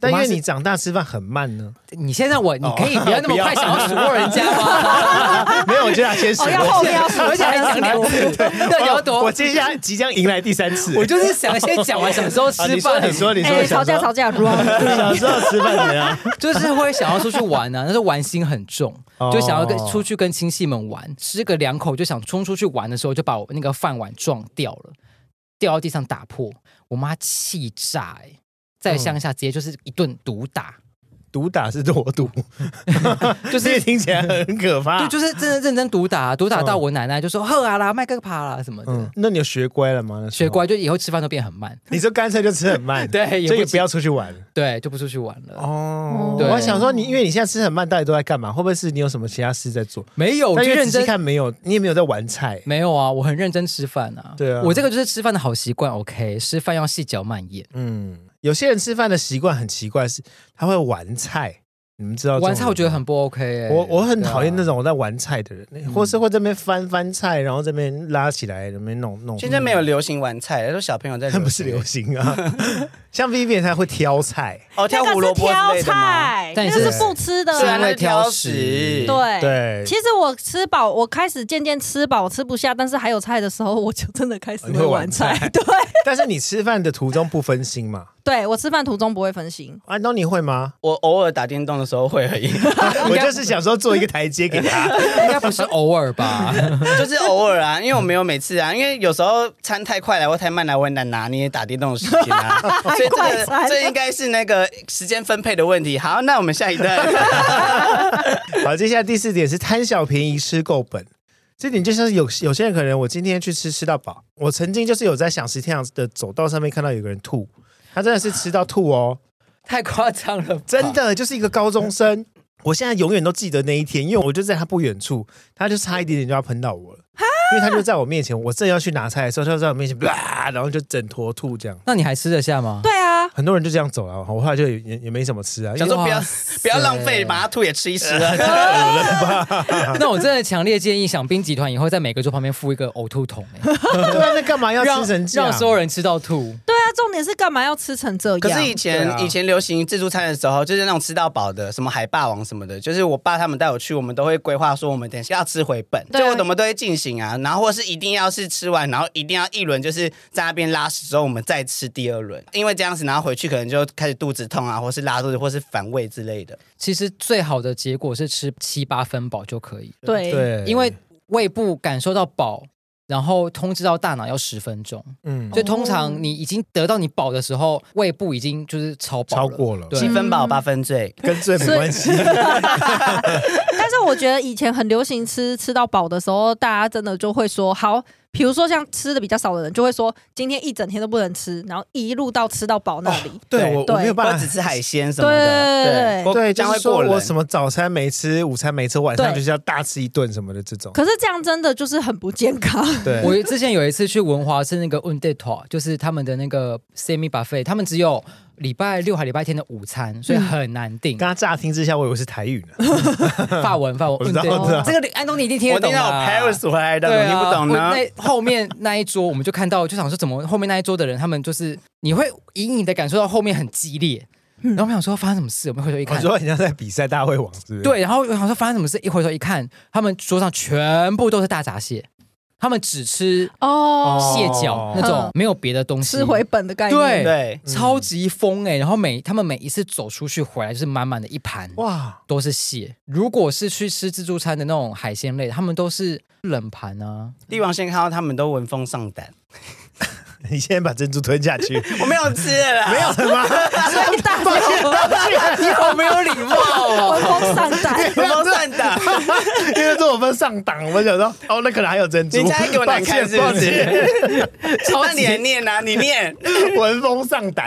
Speaker 1: 但因为你长大吃饭很慢呢。
Speaker 3: 你现在我，你可以不要那么快想要数落人家吗？
Speaker 1: 没有，我就要先数。
Speaker 2: 哦，要后面要数，
Speaker 3: 而且还讲两次，对，你要多。
Speaker 1: 我接下来即将迎来第三次。
Speaker 3: 我就是想先讲完小时候吃饭。
Speaker 1: 你说，你说，
Speaker 2: 哎，吵架吵架，
Speaker 1: 小时候吃饭怎样？
Speaker 3: 就是会想要出去玩啊，那时候玩心很重，就想要跟出去跟亲戚们玩，吃个两口就想冲出去玩的时候，就把我那个饭碗撞掉了，掉到地上打破，我妈气炸哎、欸，在乡下直接就是一顿毒打。
Speaker 1: 毒打是多毒，就是听起来很可怕。
Speaker 3: 对，就是真的认真毒打，毒打到我奶奶就说：“呵啊啦，麦克爬啦什么的。嗯”
Speaker 1: 那你有学乖了吗？
Speaker 3: 学乖就以后吃饭都变很慢。
Speaker 1: 你说干脆就吃很慢，
Speaker 3: 对，
Speaker 1: 所以不要出去玩，
Speaker 3: 对，就不出去玩了。
Speaker 1: 哦，我还想说你，因为你现在吃很慢，到底都在干嘛？会不会是你有什么其他事在做？
Speaker 3: 没有，
Speaker 1: 但认真看没有，你也没有在玩菜。
Speaker 3: 没有啊，我很认真吃饭啊。
Speaker 1: 对啊，
Speaker 3: 我这个就是吃饭的好习惯。OK， 吃饭要细嚼慢咽。
Speaker 1: 嗯，有些人吃饭的习惯很奇怪，是他会玩菜。你们知道
Speaker 3: 玩菜我觉得很不 OK、欸、
Speaker 1: 我我很讨厌那种我在玩菜的人、欸嗯、或是会在那边翻翻菜，然后这边拉起来，那边弄弄。
Speaker 4: 现在没有流行玩菜，都小朋友在流行。
Speaker 1: 不是流行啊，像 Vivian 他会挑菜，
Speaker 4: 哦，挑胡萝卜之类的吗？
Speaker 2: 那个是不吃的，
Speaker 3: 是因为挑食。
Speaker 2: 对
Speaker 1: 对，
Speaker 2: 其实我吃饱，我开始渐渐吃饱，吃不下，但是还有菜的时候，我就真的开始会玩菜。对，
Speaker 1: 但是你吃饭的途中不分心嘛？
Speaker 2: 对，我吃饭途中不会分心。
Speaker 1: 安东尼会吗？
Speaker 4: 我偶尔打电动的时候会而已。
Speaker 1: 我就是想说做一个台阶给他，
Speaker 3: 应该不是偶尔吧？
Speaker 4: 就是偶尔啊，因为我没有每次啊，因为有时候餐太快来或太慢来，我很难拿捏打电动的时间啊，所以这个这应该是那个时间分配的问题。好，那我们下一段。
Speaker 1: 好，接下来第四点是贪小便宜吃够本。这点就像是有有些人可能我今天去吃吃到饱，我曾经就是有在享食天堂的走道上面看到有个人吐，他真的是吃到吐哦。
Speaker 3: 太夸张了，
Speaker 1: 真的就是一个高中生。我现在永远都记得那一天，因为我就在他不远处，他就差一点点就要喷到我了，因为他就在我面前，我正要去拿菜的时候，他就在我面前，然后就整坨吐这样。
Speaker 3: 那你还吃得下吗？
Speaker 2: 对啊，
Speaker 1: 很多人就这样走了，我后来就 也, 也没什么吃啊，
Speaker 4: 想说不要不要浪费，把它吐也吃一吃了。
Speaker 3: 那我真的强烈建议享宾集团以后在每个桌旁边附一个呕吐桶、欸。
Speaker 1: 对啊，那干嘛要吃成这样？
Speaker 3: 让所有人吃到吐？
Speaker 2: 对啊，重点是干嘛要吃成这样？
Speaker 4: 可是以前、啊、以前流行自助餐的时候，就是那种吃到饱的，什么海霸王什么的，就是我爸他们带我去，我们都会规划说我们等一下要吃回本，就我们都会进行啊，然后或是一定要是吃完，然后一定要一轮就是在那边拉屎之后，我们再吃第二轮，因为这样子，然后回去可能就开始肚子痛啊，或是拉肚子，或是反胃之类的。
Speaker 3: 其实最好的结果是吃七八分饱就可以了。
Speaker 2: 对
Speaker 1: 对，
Speaker 3: 因为胃部感受到饱。然后通知到大脑要十分钟，嗯，所以通常你已经得到你饱的时候，胃部已经就是超饱了，
Speaker 1: 超过了，
Speaker 4: 七分饱八分醉，
Speaker 1: 跟醉没关系。
Speaker 2: 但是我觉得以前很流行吃吃到饱的时候，大家真的就会说好。比如说像吃的比较少的人就会说今天一整天都不能吃，然后一路到吃到饱那里、哦、
Speaker 1: 对我我没有办法
Speaker 4: 只吃海鲜什么的，
Speaker 2: 对
Speaker 1: 对对，就是说我什么早餐没吃，午餐没吃，晚上就是要大吃一顿什么的这种。
Speaker 2: 可是这样真的就是很不健康。
Speaker 1: 对，
Speaker 3: 我之前有一次去文华吃那个 un de toi， 就是他们的那个 semi buffet， 他们只有礼拜六还礼拜天的午餐，所以很难订。
Speaker 1: 刚刚乍听之下，我以为是台语呢，
Speaker 3: 法文法文。
Speaker 1: 我知道，我知道。
Speaker 3: 这个安东尼一定听得懂的、啊。
Speaker 4: 我听到 Paris 回来的，我听不懂呢。
Speaker 3: 那后面那一桌，我们就看到，就想说怎么后面那一桌的人，他们就是你会隐隐的感受到后面很激烈。然后我们想说发生什么事，我们回头一看，
Speaker 1: 我说很像在比赛大胃王，是不是？
Speaker 3: 对，然后我想说发生什么事，一回头一看，他们桌上全部都是大闸蟹。他们只吃哦蟹脚那种，没有别的东西，
Speaker 2: 吃回本的概念，
Speaker 3: 对
Speaker 4: 对，
Speaker 3: 超级疯哎、欸！然后每他们每一次走出去回来就是满满的一盘，
Speaker 1: 哇，
Speaker 3: 都是蟹。如果是去吃自助餐的那种海鲜类，他们都是冷盘啊。
Speaker 4: 帝王蟹看到他们都闻风丧胆。
Speaker 1: 你先把珍珠吞下去，
Speaker 4: 我没有吃了啦，
Speaker 1: 没有了吗？
Speaker 2: 所以大
Speaker 1: 抱歉，抱歉，
Speaker 3: 你好没有礼貌哦，
Speaker 2: 闻风丧胆，
Speaker 4: 闻风丧胆，
Speaker 1: 因为说我们上档，我想说，哦，那可能还有珍珠。
Speaker 4: 你才给我难看是不是？超你来念啊，你念，
Speaker 1: 闻风丧胆。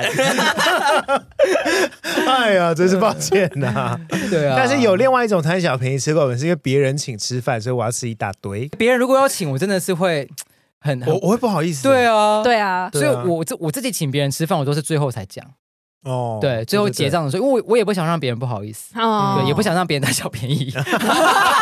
Speaker 1: 哎呀，真是抱歉呐、啊。
Speaker 3: 对啊，
Speaker 1: 但是有另外一种贪小便宜吃够本，是因为别人请吃饭，所以我要吃一大堆。
Speaker 3: 别人如果要请，我真的是会。很
Speaker 1: 我我会不好意思，
Speaker 3: 对啊，
Speaker 2: 对啊，
Speaker 3: 所以我这我自己请别人吃饭，我都是最后才讲。
Speaker 1: 哦，
Speaker 3: 对，最后结账的时候，因为我我也不想让别人不好意思，哦，对，也不想让别人贪小便宜。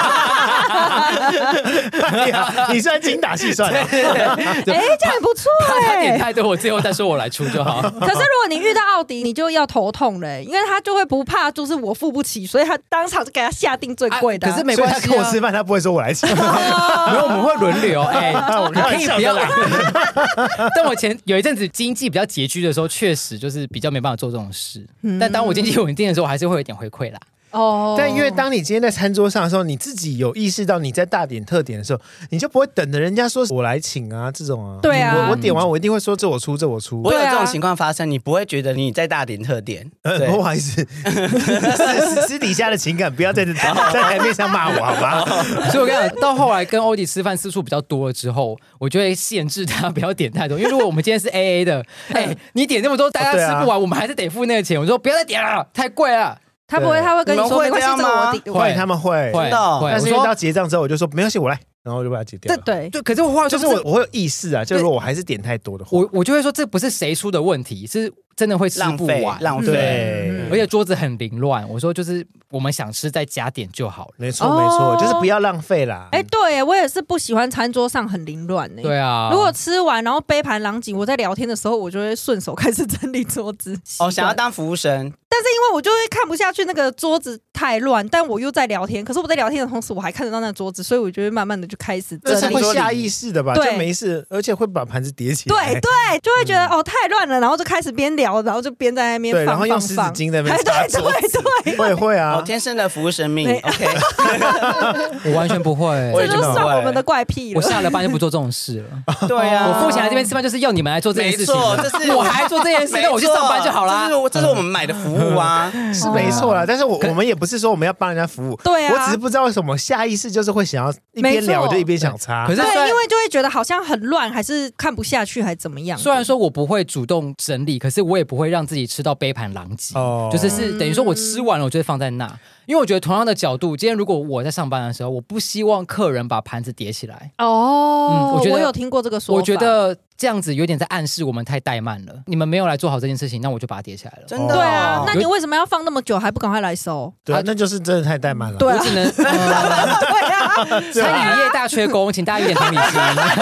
Speaker 1: 你算精打细算的。哎，
Speaker 2: 这样也不错哎。
Speaker 3: 他点太多，我最后再说我来出就好。
Speaker 2: 可是如果你遇到奥迪，你就要头痛了，因为他就会不怕，就是我付不起，所以他当场就给他下定最贵的。
Speaker 3: 可是没关系，
Speaker 1: 他跟我吃饭，他不会说我来请。
Speaker 3: 没有，我们会轮流。哎，你可以不要来。但我前有一阵子经济比较拮据的时候，确实就是比较没办法做这种事。但当我经济稳定的时候，我还是会有一点回馈啦。
Speaker 2: 哦，
Speaker 1: 但因为当你今天在餐桌上的时候，你自己有意识到你在大点特点的时候，你就不会等着人家说我来请啊这种啊。
Speaker 2: 对啊，
Speaker 1: 我我点完我一定会说这我出这我出。
Speaker 4: 我有这种情况发生，你不会觉得你在大点特点。
Speaker 1: 呃，不好意思，私私底下的情感不要在这在台面上骂我好吗？
Speaker 3: 所以我跟你讲，到后来跟欧弟吃饭次数比较多了之后，我就会限制他不要点太多，因为如果我们今天是 A A 的，哎，你点那么多，大家吃不完，我们还是得付那个钱。我说不要再点了，太贵了。
Speaker 2: 他不会，他会跟你说没关系，这个我顶。
Speaker 1: 会，他们会，
Speaker 3: 会，
Speaker 1: 但是到结账之后，我就说没关系，我来，然后我就把它结掉。
Speaker 2: 对对
Speaker 3: 对，可是我后来
Speaker 1: 就是我我会有意识啊，就是如果我还是点太多的话，
Speaker 3: 我我就会说这不是谁出的问题，是真的会吃不完，
Speaker 4: 浪费，
Speaker 1: 对，
Speaker 3: 而且桌子很凌乱。我说就是我们想吃再加点就好了。
Speaker 1: 没错没错，就是不要浪费啦。
Speaker 2: 哎，对我也是不喜欢餐桌上很凌乱。
Speaker 3: 对啊，
Speaker 2: 如果吃完然后杯盘狼藉，我在聊天的时候，我就会顺手开始整理桌子。
Speaker 4: 哦，想要当服务生。
Speaker 2: 但是因为我就会看不下去那个桌子太乱，但我又在聊天，可是我在聊天的同时我还看得到那个桌子，所以我就会慢慢的就开始整理。
Speaker 1: 这是会下意识的吧？就没事，而且会把盘子叠起来。
Speaker 2: 对对，就会觉得、嗯、哦太乱了，然后就开始边聊，然后就边在那边放，
Speaker 1: 对，然后用湿纸巾在那边擦桌子。对对对，会会啊，
Speaker 4: 我、哦、天生的服务生命。OK，
Speaker 3: 我完全不会，
Speaker 2: 这就算我们的怪癖了。
Speaker 3: 我下了班就不做这种事了。
Speaker 4: 对啊，
Speaker 3: 我付钱来这边吃饭就是要你们来做这件事情。
Speaker 4: 没错，这是
Speaker 3: 我还做这件事，那我去上班就好了。
Speaker 4: 这是这是我们买的服务啊。
Speaker 1: 是没错啦，但是我我们也不是说我们要帮人家服务，
Speaker 2: 对啊，
Speaker 1: 我只是不知道为什么下意识就是会想要一边聊就一边想擦，
Speaker 2: 可是对，因为就会觉得好像很乱，还是看不下去，还是怎么样。
Speaker 3: 虽然说我不会主动整理，可是我也不会让自己吃到杯盘狼藉，哦、就是是等于说我吃完了，我就会放在那。因为我觉得同样的角度，今天如果我在上班的时候，我不希望客人把盘子叠起来。
Speaker 2: 哦，嗯，我觉得我有听过这个说法。
Speaker 3: 我觉得这样子有点在暗示我们太怠慢了。你们没有来做好这件事情，那我就把它叠起来了。
Speaker 4: 真的？
Speaker 2: 对啊，那你为什么要放那么久，还不赶快来收？
Speaker 1: 对啊，那就是真的太怠慢了。
Speaker 2: 对、啊，
Speaker 3: 我只能。对啊，餐饮业大缺工，请大家有点同理心。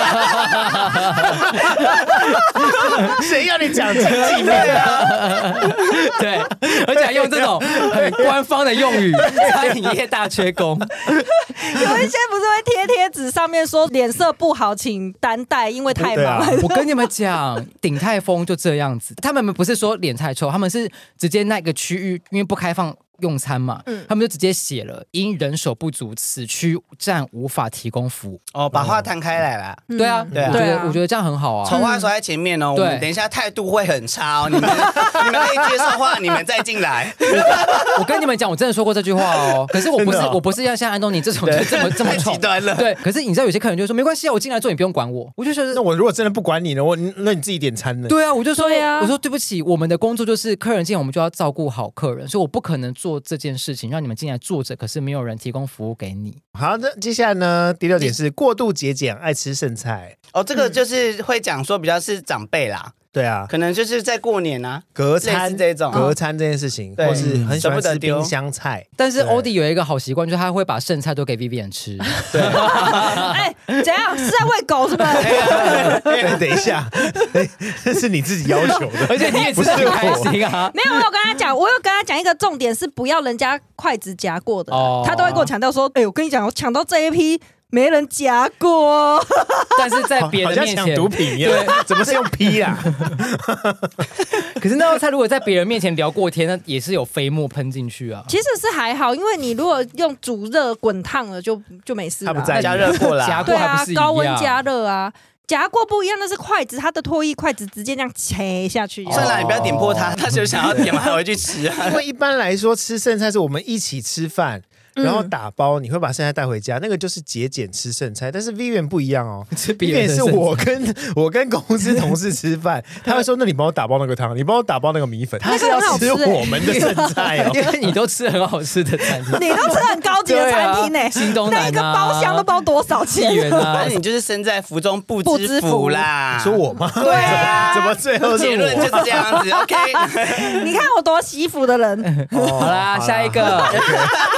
Speaker 1: 谁要你讲经济面啊？
Speaker 3: 对，而且还用这种很官方的用语。餐饮业大缺工，
Speaker 2: 有一些不是会贴贴纸上面说脸色不好请担待，因为太忙、啊。
Speaker 3: 我跟你们讲，鼎泰丰就这样子，他们不是说脸太臭，他们是直接那个区域因为不开放用餐嘛，嗯、他们就直接写了因人手不足，此区暂无法提供服务。
Speaker 4: 哦，把话摊开来啦。
Speaker 3: 嗯、对啊，对啊，我觉得我觉得这样很好啊。
Speaker 4: 丑话说在前面哦，我们等一下态度会很差哦，你们你们可以接受话，你们再进来。
Speaker 3: 我跟你们讲，我真的说过这句话哦。可是我不是、哦、我不是要像安东尼这种就这么这么
Speaker 4: 极端了。
Speaker 3: 对，可是你知道有些客人就说没关系啊，我进来做你不用管我。我就说
Speaker 1: 那我如果真的不管你呢，我那你自己点餐呢？
Speaker 3: 对啊，我就说啊，我说对不起，我们的工作就是客人进来我们就要照顾好客人，所以我不可能做这件事情。让你们进来坐着，可是没有人提供服务给你。
Speaker 1: 好的，接下来呢，第六点是过度节俭，爱吃剩菜。
Speaker 4: 哦，这个就是会讲说比较是长辈啦。
Speaker 1: 对啊，
Speaker 4: 可能就是在过年啊，
Speaker 1: 隔餐
Speaker 4: 这种
Speaker 1: 隔餐这件事情，或是很喜欢吃冰箱菜。
Speaker 3: 但是欧弟有一个好习惯，就是他会把剩菜都给 Vivian 吃。对，
Speaker 2: 哎，怎样是在喂狗是不是？
Speaker 1: 等一下，这是你自己要求的，
Speaker 3: 而且你也吃得很开心啊。
Speaker 2: 没有，我有跟他讲，我有跟他讲一个重点是不要人家筷子夹过的，哦、他都会跟我强调说，哎、欸，我跟你讲，我抢到这一批。没人夹过，
Speaker 3: 但是在别人面前
Speaker 1: 好像抢毒品一样，怎么是用批啊？
Speaker 3: 可是那道菜如果在别人面前聊过天，那也是有飞沫喷进去啊。
Speaker 2: 其实是还好，因为你如果用煮热滚烫了就，就就没事了。
Speaker 1: 他不在
Speaker 4: 加热过啦，
Speaker 3: 夹过还不是一样？
Speaker 2: 对啊，高温加热啊。夹过不一样，那是筷子，它的唾液筷子直接这样切下去。
Speaker 4: 算了，你不要点破它，他就想要点完还回去吃啊。
Speaker 1: 因为一般来说吃剩菜是我们一起吃饭。然后打包，你会把剩菜带回家，那个就是节俭吃剩菜。但是 Vivian 不一样哦 ，Vivian 是我跟我跟公司同事吃饭，他会说：“那你帮我打包那个汤，你帮我打包那个米粉。”他是要吃我们的剩菜哦，
Speaker 3: 因为你都吃很好吃的餐厅，
Speaker 2: 你都吃很高级的餐厅呢，
Speaker 3: 新东南
Speaker 2: 那一个包厢都包多少钱？
Speaker 3: 啊，
Speaker 4: 你就是身在福中不知福啦。
Speaker 1: 说我吗？
Speaker 2: 对啊，
Speaker 1: 怎么最后
Speaker 4: 结论就是这样子 ？OK，
Speaker 2: 你看我多惜福的人。
Speaker 3: 好啦，下一个。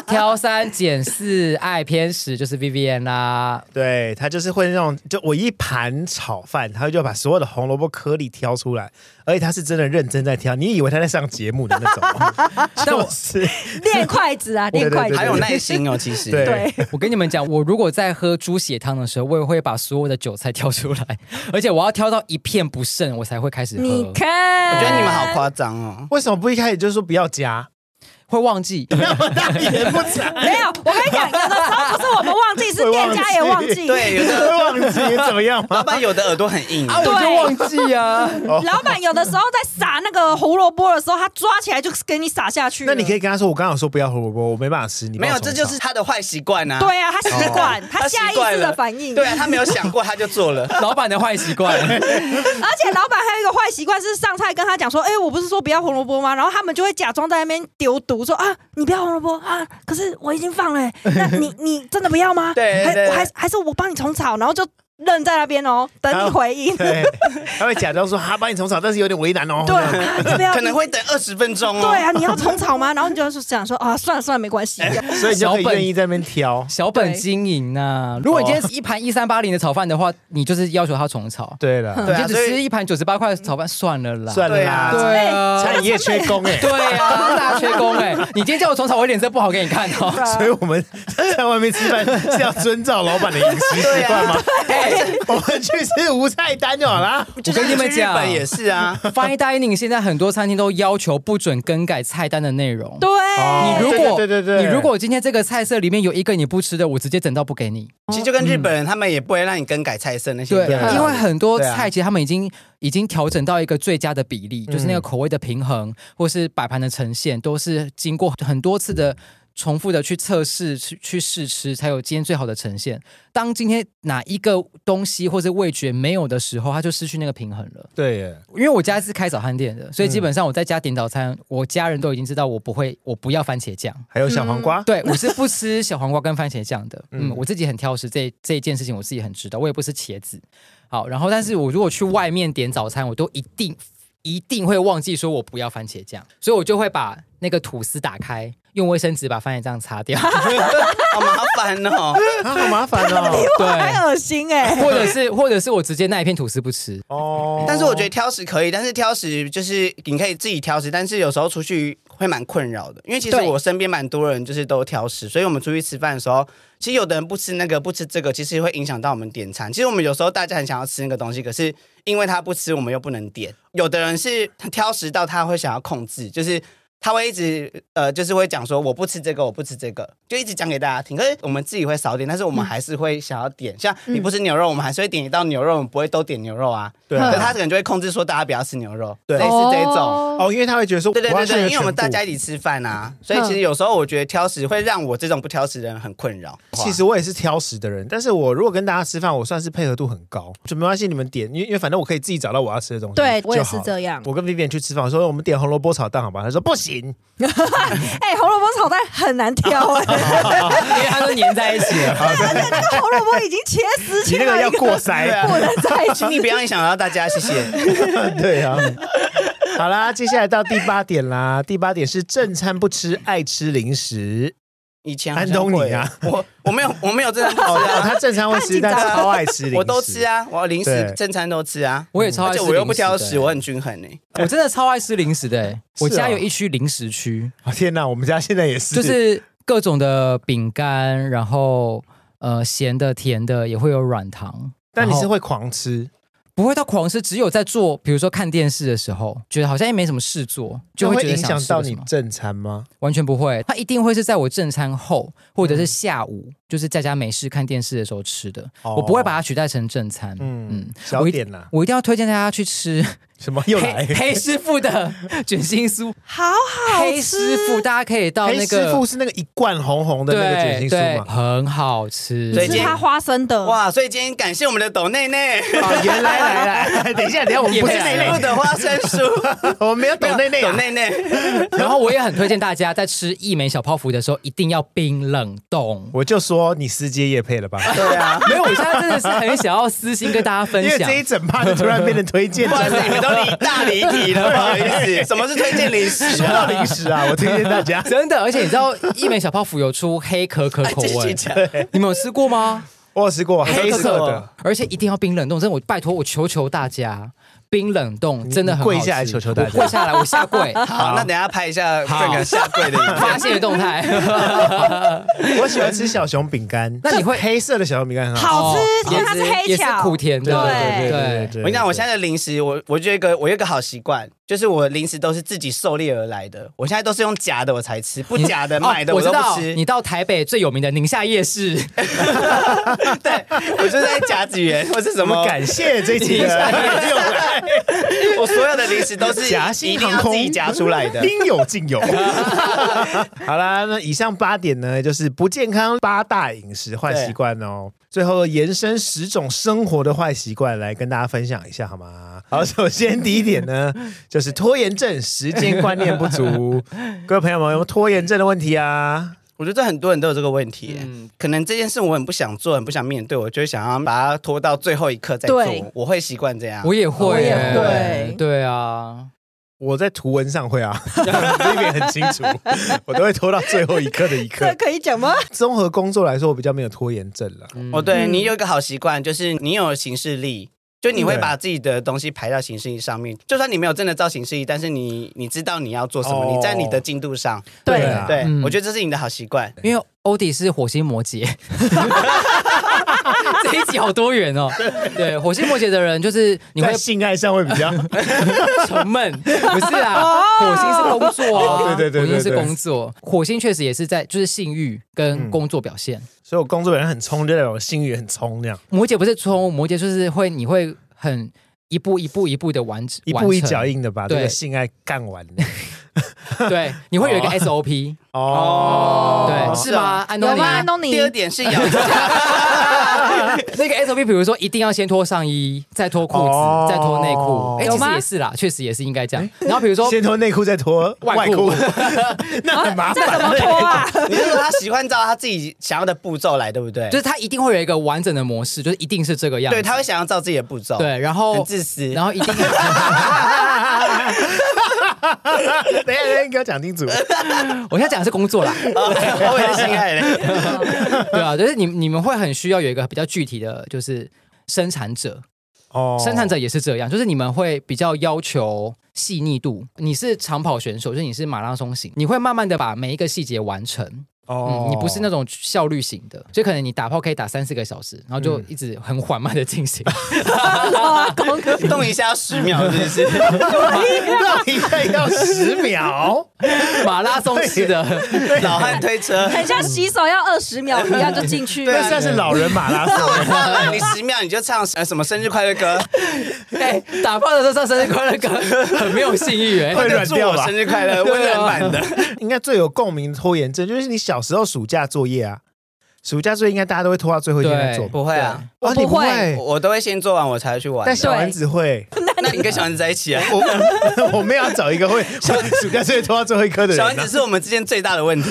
Speaker 3: 挑三拣四爱偏食就是 Vivian 啦。
Speaker 1: 对，他就是会那种，就我一盘炒饭，他就把所有的红萝卜颗粒挑出来，而且他是真的认真在挑，你以为他在上节目的那种，但我是
Speaker 2: 练筷子啊，练筷子，
Speaker 4: 还有耐心哦。其实，
Speaker 2: 对，
Speaker 3: 我跟你们讲，我如果在喝猪血汤的时候，我也会把所有的韭菜挑出来，而且我要挑到一片不剩，我才会开始喝。
Speaker 2: 你看，
Speaker 4: 我觉得你们好夸张哦，
Speaker 1: 为什么不一开始就说不要加？
Speaker 3: 会忘记，
Speaker 1: 那么大言不惭。
Speaker 2: 没有，我跟你讲，有的时候不是我们忘记，是店家也忘记。
Speaker 4: 对，有的
Speaker 1: 会忘记怎么样吗？
Speaker 4: 老板有的耳朵很硬
Speaker 3: 啊，我就忘记啊。
Speaker 2: 老板有的时候在撒那个胡萝卜的时候，他抓起来就给你撒下去。
Speaker 1: 那你可以跟他说，我刚刚说不要胡萝卜，我没办法吃。你
Speaker 4: 没有，这就是他的坏习惯啊。
Speaker 2: 对啊，他习惯，他下意识的反应。
Speaker 4: 对啊，他没有想过他就做了。
Speaker 3: 老板的坏习惯。而
Speaker 2: 且老板还有一个坏习惯是上菜跟他讲说，哎，我不是说不要胡萝卜吗？然后他们就会假装在那边丢毒，说啊，你不要红萝卜啊！可是我已经放了，那你你真的不要吗？
Speaker 4: 对，对
Speaker 2: 还还还是我帮你重炒，然后就愣在那边哦，等你回应。
Speaker 1: 对，他会假装说他帮你重炒，但是有点为难哦。
Speaker 2: 对，啊、不要
Speaker 4: 可能会等二十分钟哦。
Speaker 2: 对啊，你要重炒吗？然后你就想说啊，算了算了，没关系。
Speaker 1: 所以你就可以愿意在那边挑
Speaker 3: 小本经营呐、啊。如果你今天一盘一三八零的炒饭的话，你就是要求他重炒。
Speaker 1: 对了，
Speaker 3: 你就只吃一盘九十八块的炒饭算了啦，
Speaker 1: 算了啦。
Speaker 3: 对啊，
Speaker 1: 餐饮业缺工哎，
Speaker 3: 对啊，大缺工哎。你今天叫我重炒，我脸色不好给你看哦。
Speaker 1: 所以我们在外面吃饭是要遵照老板的饮食习惯吗？我们去吃无菜单就好啦。
Speaker 3: 我跟你们讲，
Speaker 4: 日本也是啊
Speaker 3: ，Fine Dining 现在很多餐厅都要求不准更改菜单的内容。
Speaker 2: 对，
Speaker 3: 你如果
Speaker 1: 对对对，
Speaker 3: 你如果今天这个菜色里面有一个你不吃的，我直接整道不给你。
Speaker 4: 其实就跟日本人他们也不会让你更改菜色那些。
Speaker 3: 对，因为很多菜其实他们已经已经调整到一个最佳的比例，就是那个口味的平衡，或是摆盘的呈现，都是经过很多次的重复的去测试、去去试吃，才有今天最好的呈现。当今天哪一个东西或是味觉没有的时候，它就失去那个平衡了。
Speaker 1: 对耶，
Speaker 3: 因为我家是开早餐店的，所以基本上我在家点早餐，我家人都已经知道我不会，我不要番茄酱，
Speaker 1: 还有小黄瓜。
Speaker 3: 嗯、对，我是不吃小黄瓜跟番茄酱的。嗯，我自己很挑食，这这一件事情我自己很知道。我也不吃茄子。好，然后但是我如果去外面点早餐，我都一定一定会忘记说我不要番茄酱，所以我就会把那个吐司打开，用卫生纸把番茄酱擦掉。
Speaker 4: 好麻烦哦，
Speaker 1: 啊，好麻烦哦，
Speaker 2: 对，还恶心哎、
Speaker 3: 欸。或者是或者是我直接那一片吐司不吃
Speaker 4: 哦。但是我觉得挑食可以，但是挑食就是你可以自己挑食，但是有时候出去会蛮困扰的，因为其实我身边蛮多人就是都挑食，所以我们出去吃饭的时候，其实有的人不吃那个不吃这个，其实会影响到我们点餐。其实我们有时候大家很想要吃那个东西，可是因为他不吃，我们又不能点。有的人是挑食到他会想要控制，就是他会一直呃，就是会讲说我不吃这个，我不吃这个，就一直讲给大家听。可是我们自己会少点，但是我们还是会想要点。嗯、像你不吃牛肉，我们还是会点一道牛肉，我们不会都点牛肉啊。对，可是他可能就会控制说大家不要吃牛肉，对，类似这种
Speaker 1: 哦，因为他会觉得说，
Speaker 4: 对对对对，因为我们大家一起吃饭啊，所以其实有时候我觉得挑食会让我这种不挑食的人很困扰。
Speaker 1: 其实我也是挑食的人，但是我如果跟大家吃饭，我算是配合度很高，就没关系，你们点，因为因为反正我可以自己找到我要吃的东西。
Speaker 2: 对，我也是这样。
Speaker 1: 我跟 Vivian 去吃饭，我说我们点红萝卜炒蛋好吧，他说不行。
Speaker 2: 哎、欸，红萝卜炒蛋很难挑哎、欸，
Speaker 3: 因为它都粘在一起了。
Speaker 2: 那红萝卜已经切丝，
Speaker 1: 你那个要过筛，
Speaker 2: 不能在一起。
Speaker 4: 请你不要影响到大家，谢谢。
Speaker 1: 对啊。好啦，接下来到第八点啦。第八点是正餐不吃，爱吃零食。
Speaker 4: 以前
Speaker 1: 安东尼啊，
Speaker 4: 我我没有我没有正餐不吃啊，
Speaker 1: 他正餐会吃，但超爱吃零食。
Speaker 4: 我都吃啊，我零食正餐都吃啊，
Speaker 3: 我也超爱吃零食，
Speaker 4: 而且我又不挑食，我很均衡哎、
Speaker 3: 欸。我真的超爱吃零食的哎、欸，我家有一区零食区。
Speaker 1: 哦天哪，我们家现在也是，
Speaker 3: 就是各种的饼干，然后呃咸的、甜的，也会有软糖。
Speaker 1: 但你是会狂吃？
Speaker 3: 不会到狂吃，只有在做，比如说看电视的时候，觉得好像也没什么事做，就会觉得想吃。
Speaker 1: 影响到你正餐吗？
Speaker 3: 完全不会，它一定会是在我正餐后，或者是下午，嗯、就是在家没事看电视的时候吃的。哦、我不会把它取代成正餐。嗯
Speaker 1: 嗯，小点啦
Speaker 3: 我，我一定要推荐大家去吃。
Speaker 1: 什么又来？
Speaker 3: 黑, 黑师傅的卷心酥，
Speaker 2: 好好吃。
Speaker 3: 黑师傅，大家可以到那个。
Speaker 1: 黑师傅是那个一罐红红的那个卷心酥吗？
Speaker 3: 很好吃。
Speaker 2: 所以是它花生的
Speaker 4: 哇！所以今天感谢我们的抖内内。
Speaker 1: 哦，原来来来，等一下，等一下，我们不是内内
Speaker 4: 的花生酥，
Speaker 1: 我们没有抖内内，
Speaker 4: 抖内内。
Speaker 3: 然后我也很推荐大家在吃一枚小泡芙的时候，一定要冰冷冻。
Speaker 1: 我就说你私接业配了吧？
Speaker 4: 对啊，
Speaker 3: 没有，我现在真的是很想要私心跟大家分享，
Speaker 1: 因为这一整趴就突然变成推荐，
Speaker 4: 不然你们都都离大离题了，不好意思。什么是推荐零食？
Speaker 1: 说到零食啊，我推荐大家
Speaker 3: 真的，而且你知道一美小泡芙有出黑可可口味，你们有吃过吗？
Speaker 1: 我有吃过黑色的，
Speaker 3: 而且一定要冰冷冻。真的，我拜托，我求求大家。冰冷冻真的很好吃，
Speaker 1: 跪下来求求大家，
Speaker 3: 跪下来，我下跪。
Speaker 4: 好，那等一下拍一下这个下跪的影片，
Speaker 3: 发现的动态。
Speaker 1: 我喜欢吃小熊饼干，
Speaker 3: 那你会
Speaker 1: 黑色的小熊饼干很
Speaker 2: 好吃，因为它是黑巧，
Speaker 3: 也是苦甜的。
Speaker 2: 对
Speaker 3: 对
Speaker 1: 对。
Speaker 4: 我跟你讲，我现在的零食，我我觉得一个我有一个好习惯，就是我零食都是自己狩猎而来的。我现在都是用夹的我才吃，不夹的买的我都不吃。
Speaker 3: 你到台北最有名的宁夏夜市，
Speaker 4: 对我就在甲子园或是什么。
Speaker 1: 感谢这几个用来。
Speaker 4: 我所有的零食都是
Speaker 1: 夹心航空
Speaker 4: 自己夹出来的，
Speaker 1: 应有尽有。好啦，那以上八点呢，就是不健康八大饮食坏习惯哦。最后延伸十种生活的坏习惯来跟大家分享一下，好吗？好，首先第一点呢，就是拖延症、时间观念不足。各位朋友们，有没有拖延症的问题啊？
Speaker 4: 我觉得很多人都有这个问题，嗯，可能这件事我很不想做，很不想面对，我就会想要把它拖到最后一刻再做。我会习惯这样，
Speaker 3: 我也会，
Speaker 2: 我也会，
Speaker 3: 对啊，
Speaker 1: 我在图文上会啊，这边很清楚，我都会拖到最后一刻的一刻。
Speaker 2: 这可以讲吗？
Speaker 1: 综合工作来说，我比较没有拖延症了。
Speaker 4: 嗯、哦，对，你有一个好习惯，就是你有行事历。就你会把自己的东西排到行事历上面，就算你没有真的照行事历，但是你你知道你要做什么，哦、你在你的进度上，
Speaker 2: 对
Speaker 1: 啊、
Speaker 4: 对，嗯、我觉得这是你的好习惯。
Speaker 3: 因为欧弟是火星摩羯，这一集好多元哦。对，火星摩羯的人就是你会
Speaker 1: 在性爱上会比较
Speaker 3: 沉闷，不是啊？火星是工作啊，
Speaker 1: 哦、对对对对对，
Speaker 3: 火星是工作，火星确实也是在就是性欲跟工作表现。嗯，
Speaker 1: 所以我工作人很冲，就代表我性欲很冲这样。
Speaker 3: 摩羯不是冲，摩羯就是会你会很一步一步一步的完
Speaker 1: 一步一脚印的把这个性爱干完。
Speaker 3: 对，你会有一个 S O P
Speaker 1: 哦，
Speaker 3: 对，是吗？安东尼，
Speaker 2: 安东尼。
Speaker 4: 第二点是咬指
Speaker 3: 甲，那个 S O P， 比如说一定要先脱上衣，再脱裤子，哦、再脱内裤。哎，其实也是啦，确实也是应该这样。然后比如说
Speaker 1: 先脱内裤，再脱外裤，那很麻烦。
Speaker 2: 这怎么脱啊？
Speaker 4: 你是说他喜欢照他自己想要的步骤来，对不对？
Speaker 3: 就是他一定会有一个完整的模式，就是一定是这个样子。
Speaker 4: 对，他会想要照自己的步骤。
Speaker 3: 对，然后
Speaker 4: 很自私，
Speaker 3: 然后一定。
Speaker 1: 等一下，你给我讲清楚。
Speaker 3: 我现在讲的是工作啦，
Speaker 4: 我也是心爱的。
Speaker 3: 对啊，就是你你们会很需要有一个比较具体的，就是生产者。哦，生产者也是这样，就是你们会比较要求细腻度。你是长跑选手，就是你是马拉松型，你会慢慢的把每一个细节完成。哦、嗯，你不是那种效率型的，所以可能你打炮可以打三四个小时，然后就一直很缓慢的进行，
Speaker 4: 嗯、动一下要十秒，是不是？
Speaker 1: 动一下要十秒，
Speaker 3: 马拉松式的
Speaker 4: 老汉推车，
Speaker 2: 很像洗手要二十秒一样就进去了。
Speaker 1: 对，算是老人马拉松。
Speaker 4: 你十秒你就唱呃什么生日快乐歌？
Speaker 3: 哎，打炮的时候唱生日快乐歌，很没有性欲哎，
Speaker 1: 会软掉吧？
Speaker 4: 生日快乐，温暖版的。
Speaker 1: 应该最有共鸣的拖延症就是你小时候暑假作业啊，暑假作业应该大家都会拖到最后一天来做。
Speaker 4: 不会啊，
Speaker 1: 哦，你不会，
Speaker 4: 我都会先做完我才去玩。
Speaker 1: 但小丸子会，
Speaker 4: 那你跟小丸子在一起啊？
Speaker 1: 我我们要找一个会暑假作业拖到最后一刻的人。
Speaker 4: 小丸子是我们之间最大的问题。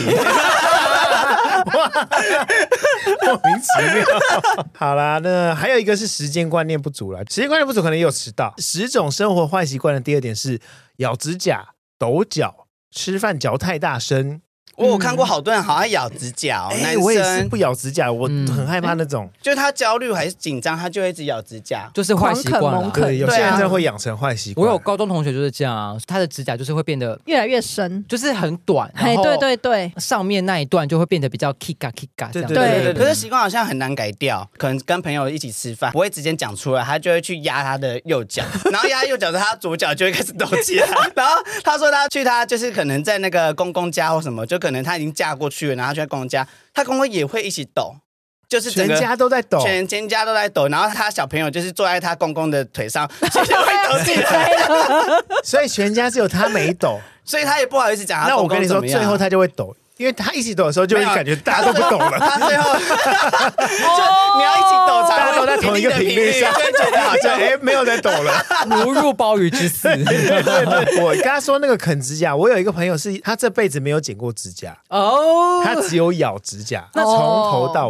Speaker 1: 莫名其妙。好啦，那还有一个是时间观念不足啦，时间观念不足可能也有迟到。十种生活坏习惯的第二点是咬指甲、抖脚、吃饭嚼太大声。
Speaker 4: 我有看过好多人好爱咬指甲哦，男生
Speaker 1: 我也是不咬指甲，我很害怕那种，
Speaker 4: 就是他焦虑还是紧张，他就会一直咬指甲，
Speaker 3: 就是坏习惯了。
Speaker 1: 对，有些人真的会养成坏习惯。
Speaker 3: 我有高中同学就是这样啊，他的指甲就是会变得
Speaker 2: 越来越深，
Speaker 3: 就是很短，然后
Speaker 2: 对对对，
Speaker 3: 上面那一段就会变得比较 kika kika 这样。
Speaker 4: 对对对，可是习惯好像很难改掉，可能跟朋友一起吃饭，不会直接讲出来，他就会去压他的右脚，然后压右脚之后，他左脚就会开始抖起来。然后他说他去他就是可能在那个公公家或什么，就可能他已经嫁过去了，然后就在公公家，他公公也会一起抖，就是
Speaker 1: 全家都在抖，
Speaker 4: 全全家都在抖，然后他小朋友就是坐在他公公的腿上，所以就会抖起来。
Speaker 1: 所以全家只有他没抖，
Speaker 4: 所以他也不好意思讲他
Speaker 1: 公
Speaker 4: 公公怎么样。
Speaker 1: 那我跟你说，最后他就会抖。因为他一起抖的时候，就会感觉大家都不抖了。
Speaker 4: 他最后就你要一起抖，才
Speaker 1: 大家都在同一个频率上，
Speaker 4: 就觉得好像
Speaker 1: 哎没有在抖了，
Speaker 3: 如入鲍鱼之肆。
Speaker 1: 对对对，我跟他说那个啃指甲，我有一个朋友是他这辈子没有剪过指甲哦，他只有咬指甲，那从头到尾。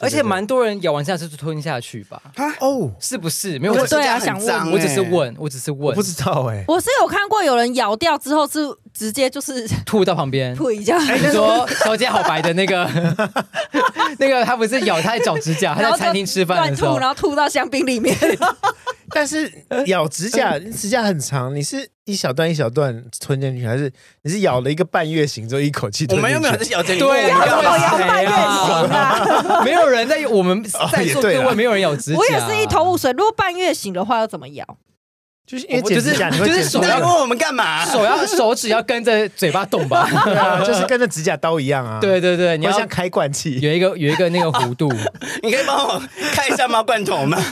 Speaker 3: 而且蛮多人咬完指甲是吞下去吧？
Speaker 1: 哦，
Speaker 3: 是不是？没有，
Speaker 2: 对啊，想问，
Speaker 3: 我只是问，我只是问，
Speaker 1: 我不知道哎、欸。
Speaker 2: 我是有看过有人咬掉之后是直接就是
Speaker 3: 吐到旁边，
Speaker 2: 吐一下。
Speaker 3: 你说小姐好白的那个，那个他不是咬他的脚指甲，他在餐厅吃饭的时候，
Speaker 2: 然后吐到香槟里面。
Speaker 1: 但是咬指甲，指甲很长，你是一小段一小段吞进去，还是你是咬了一个半月形之后一口气吞进去？
Speaker 4: 我们又没有在咬针，
Speaker 3: 对啊，
Speaker 2: 要咬半月形啊！
Speaker 3: 没有人在，我们在座各位没有人咬指甲，
Speaker 2: 我也是一头雾水。如果半月形的话，要怎么咬？
Speaker 1: 就是因为剪指甲，你会
Speaker 3: 就是手要
Speaker 4: 问我们干嘛？
Speaker 3: 手要手指要跟着嘴巴动吧？
Speaker 1: 对啊，就是跟着指甲刀一样啊。
Speaker 3: 对对对，你要
Speaker 1: 像开罐器，
Speaker 3: 有一个有一个那个弧度。
Speaker 4: 你可以帮我看一下猫罐头吗？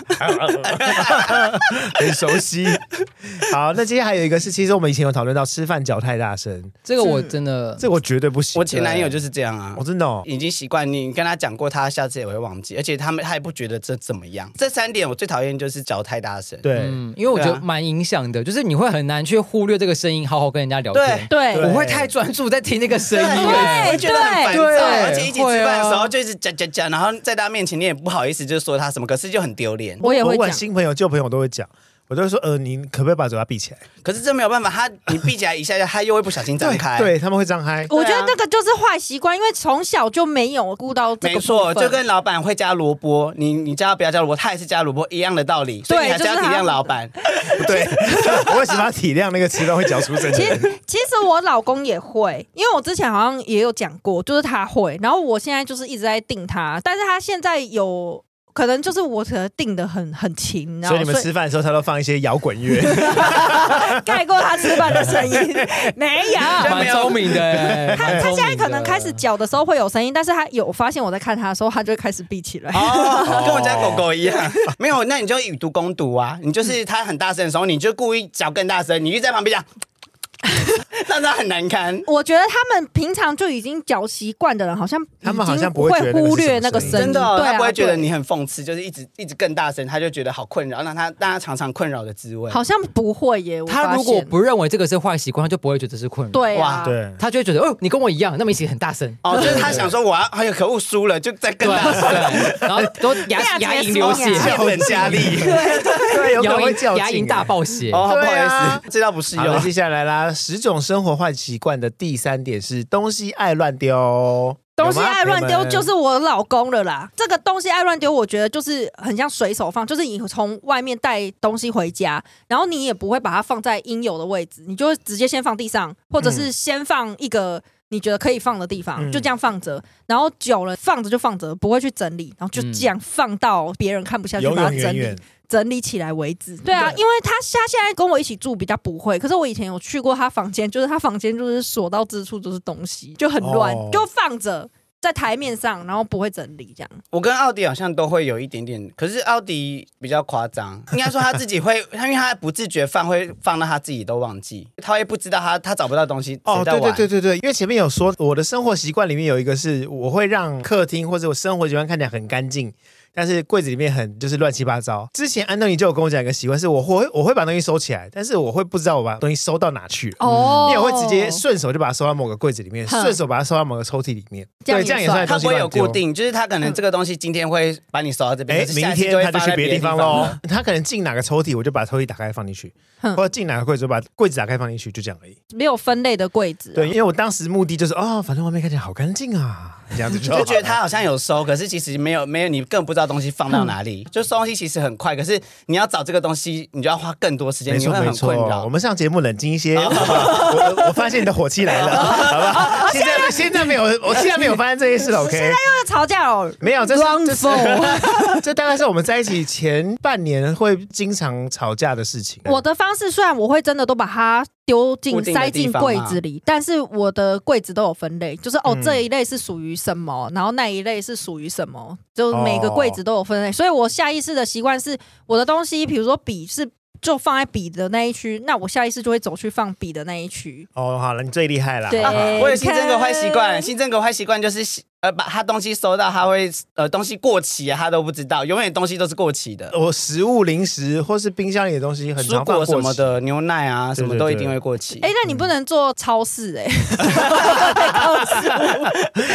Speaker 1: 很熟悉。好，那接下来还有一个是，其实我们以前有讨论到吃饭嚼太大声，
Speaker 3: 这个我真的，
Speaker 1: 这我绝对不行。
Speaker 4: 我前男友就是这样啊，
Speaker 1: 我真的哦，
Speaker 4: 已经习惯你跟他讲过，他下次也会忘记，而且他们他也不觉得这怎么样。这三点我最讨厌就是嚼太大声。
Speaker 1: 对，
Speaker 3: 嗯，因为我觉得蛮影响的，就是你会很难去忽略这个声音，好好跟人家聊天。
Speaker 2: 对，
Speaker 3: 我会太专注在听那个声音，
Speaker 2: 对，
Speaker 4: 会觉得很烦躁，而且一起吃饭的时候
Speaker 3: 啊
Speaker 4: 就一直讲讲讲，然后在他面前你也不好意思就说他什么，可是就很丢脸。
Speaker 2: 我也会讲，
Speaker 1: 新朋友旧朋友都会讲。我都会说，呃，你可不可以把嘴巴闭起来？
Speaker 4: 可是这没有办法，他你闭起来一下下，他又会不小心张开。
Speaker 1: 对，对他们会张开。
Speaker 2: 我觉得那个就是坏习惯，因为从小就没有顾到这个部分。
Speaker 4: 没错，就跟老板会加萝卜，你你叫他不要加萝卜，他也是加萝卜一样的道理，所以你还是要体谅老板。
Speaker 1: 不对，我为什么要体谅那个吃到会嚼出声的人？
Speaker 2: 其实其实我老公也会，因为我之前好像也有讲过，就是他会，然后我现在就是一直在定他，但是他现在有。可能就是我可能定的很很勤，
Speaker 1: 所以你们吃饭的时候，他都放一些摇滚乐，
Speaker 2: 盖过他吃饭的声音。没有，
Speaker 3: 蛮聪明的。
Speaker 2: 他他现在可能开始嚼的时候会有声音，但是他有发现我在看他的时候，他就会开始闭起来。
Speaker 4: 哦，跟我家狗狗一样。没有，那你就以毒攻毒啊！你就是他很大声的时候，你就故意嚼更大声，你就在旁边讲。让他很难堪。
Speaker 2: 我觉得他们平常就已经嚼习惯的人，好像
Speaker 1: 他们好像不
Speaker 2: 会忽略那个声音，
Speaker 4: 真的、哦，
Speaker 2: 对啊、
Speaker 4: 他不会觉得你很讽刺，就是一直一直更大声，他就觉得好困扰，让他让他常常困扰的滋味。
Speaker 2: 好像不会耶，
Speaker 3: 他如果不认为这个是坏习惯，他就不会觉得是困扰。
Speaker 2: 对啊，
Speaker 1: 对，
Speaker 3: 他就会觉得哦，你跟我一样，那么一起很大声。
Speaker 4: 哦，就是他想说我要，哎呀，可恶，输了，就再更大声，
Speaker 3: 然后都牙牙龈流血，
Speaker 4: 变本加厉，
Speaker 1: 对，有可能会较劲，
Speaker 3: 牙龈大爆血。
Speaker 4: 哦，不好意思，这道不适用。
Speaker 1: 好，接下来啦，十种生活坏习惯的第三点是东西爱乱丢。
Speaker 2: 东西爱乱丢就是我老公了啦。这个东西爱乱丢，我觉得就是很像随手放，就是你从外面带东西回家，然后你也不会把它放在应有的位置，你就会直接先放地上，或者是先放一个你觉得可以放的地方，嗯、就这样放着，然后久了放着就放着，不会去整理，然后就这样放到别人看不下去，把它整理。整理起来为止。对啊，因为他他现在跟我一起住比较不会，可是我以前有去过他房间，就是他房间就是所到之处都是东西，就很乱，哦、就放着在台面上，然后不会整理这样。
Speaker 4: 我跟奥迪好像都会有一点点，可是奥迪比较夸张，应该说他自己会，因为他不自觉放，会放到他自己都忘记，他会不知道他他找不到东西。
Speaker 1: 哦，对对对对对，因为前面有说我的生活习惯里面有一个是我会让客厅或者我生活习惯看起来很干净。但是柜子里面很就是乱七八糟。之前安东尼就有跟我讲一个习惯，是我会我会把东西收起来，但是我会不知道我把东西收到哪去了。哦，因为我会直接顺手就把它收到某个柜子里面，顺手把它收到某个抽屉里面。对，这样也算。
Speaker 4: 他不会有固定，就是他可能这个东西今天会把你收到这边，
Speaker 1: 哎，明天他就去别的地方喽。他可能进哪个抽屉，我就把抽屉打开放进去，或者进哪个柜子，就把柜子打开放进去，就这样而已。
Speaker 2: 没有分类的柜子。
Speaker 1: 对，因为我当时目的就是哦，反正外面看起来好干净啊。这样子就
Speaker 4: 就觉得他好像有收，可是其实没有没有，你根本不知道东西放到哪里。就收东西其实很快，可是你要找这个东西，你就要花更多时间，你会很困扰。
Speaker 1: 我们上节目冷静一些，好不好？我我发现你的火气来了，好不好？现在现在没有，我现在没有发现这件事了 ，OK？ 现在又
Speaker 2: 要吵架了，
Speaker 1: 没有，这是这是这大概是我们在一起前半年会经常吵架的事情。
Speaker 2: 我的方式虽然我会真的都把它丢进塞进柜子里，但是我的柜子都有分类，就是哦、嗯、这一类是属于什么，然后那一类是属于什么，就每个柜子都有分类。哦、所以我下意识的习惯是，我的东西，比如说笔是就放在笔的那一区，那我下意识就会走去放笔的那一区。
Speaker 1: 哦，好了，你最厉害了。
Speaker 2: 对，
Speaker 4: 啊、我有新增个坏习惯，新增个坏习惯就是。呃，把他东西收到，他会呃东西过期啊，他都不知道，永远东西都是过期的。
Speaker 1: 我食物、零食或是冰箱里的东西，很常放过期。
Speaker 4: 蔬果什么的，牛奶啊，什么都一定会过期。
Speaker 2: 哎，那你不能做超市哎、欸，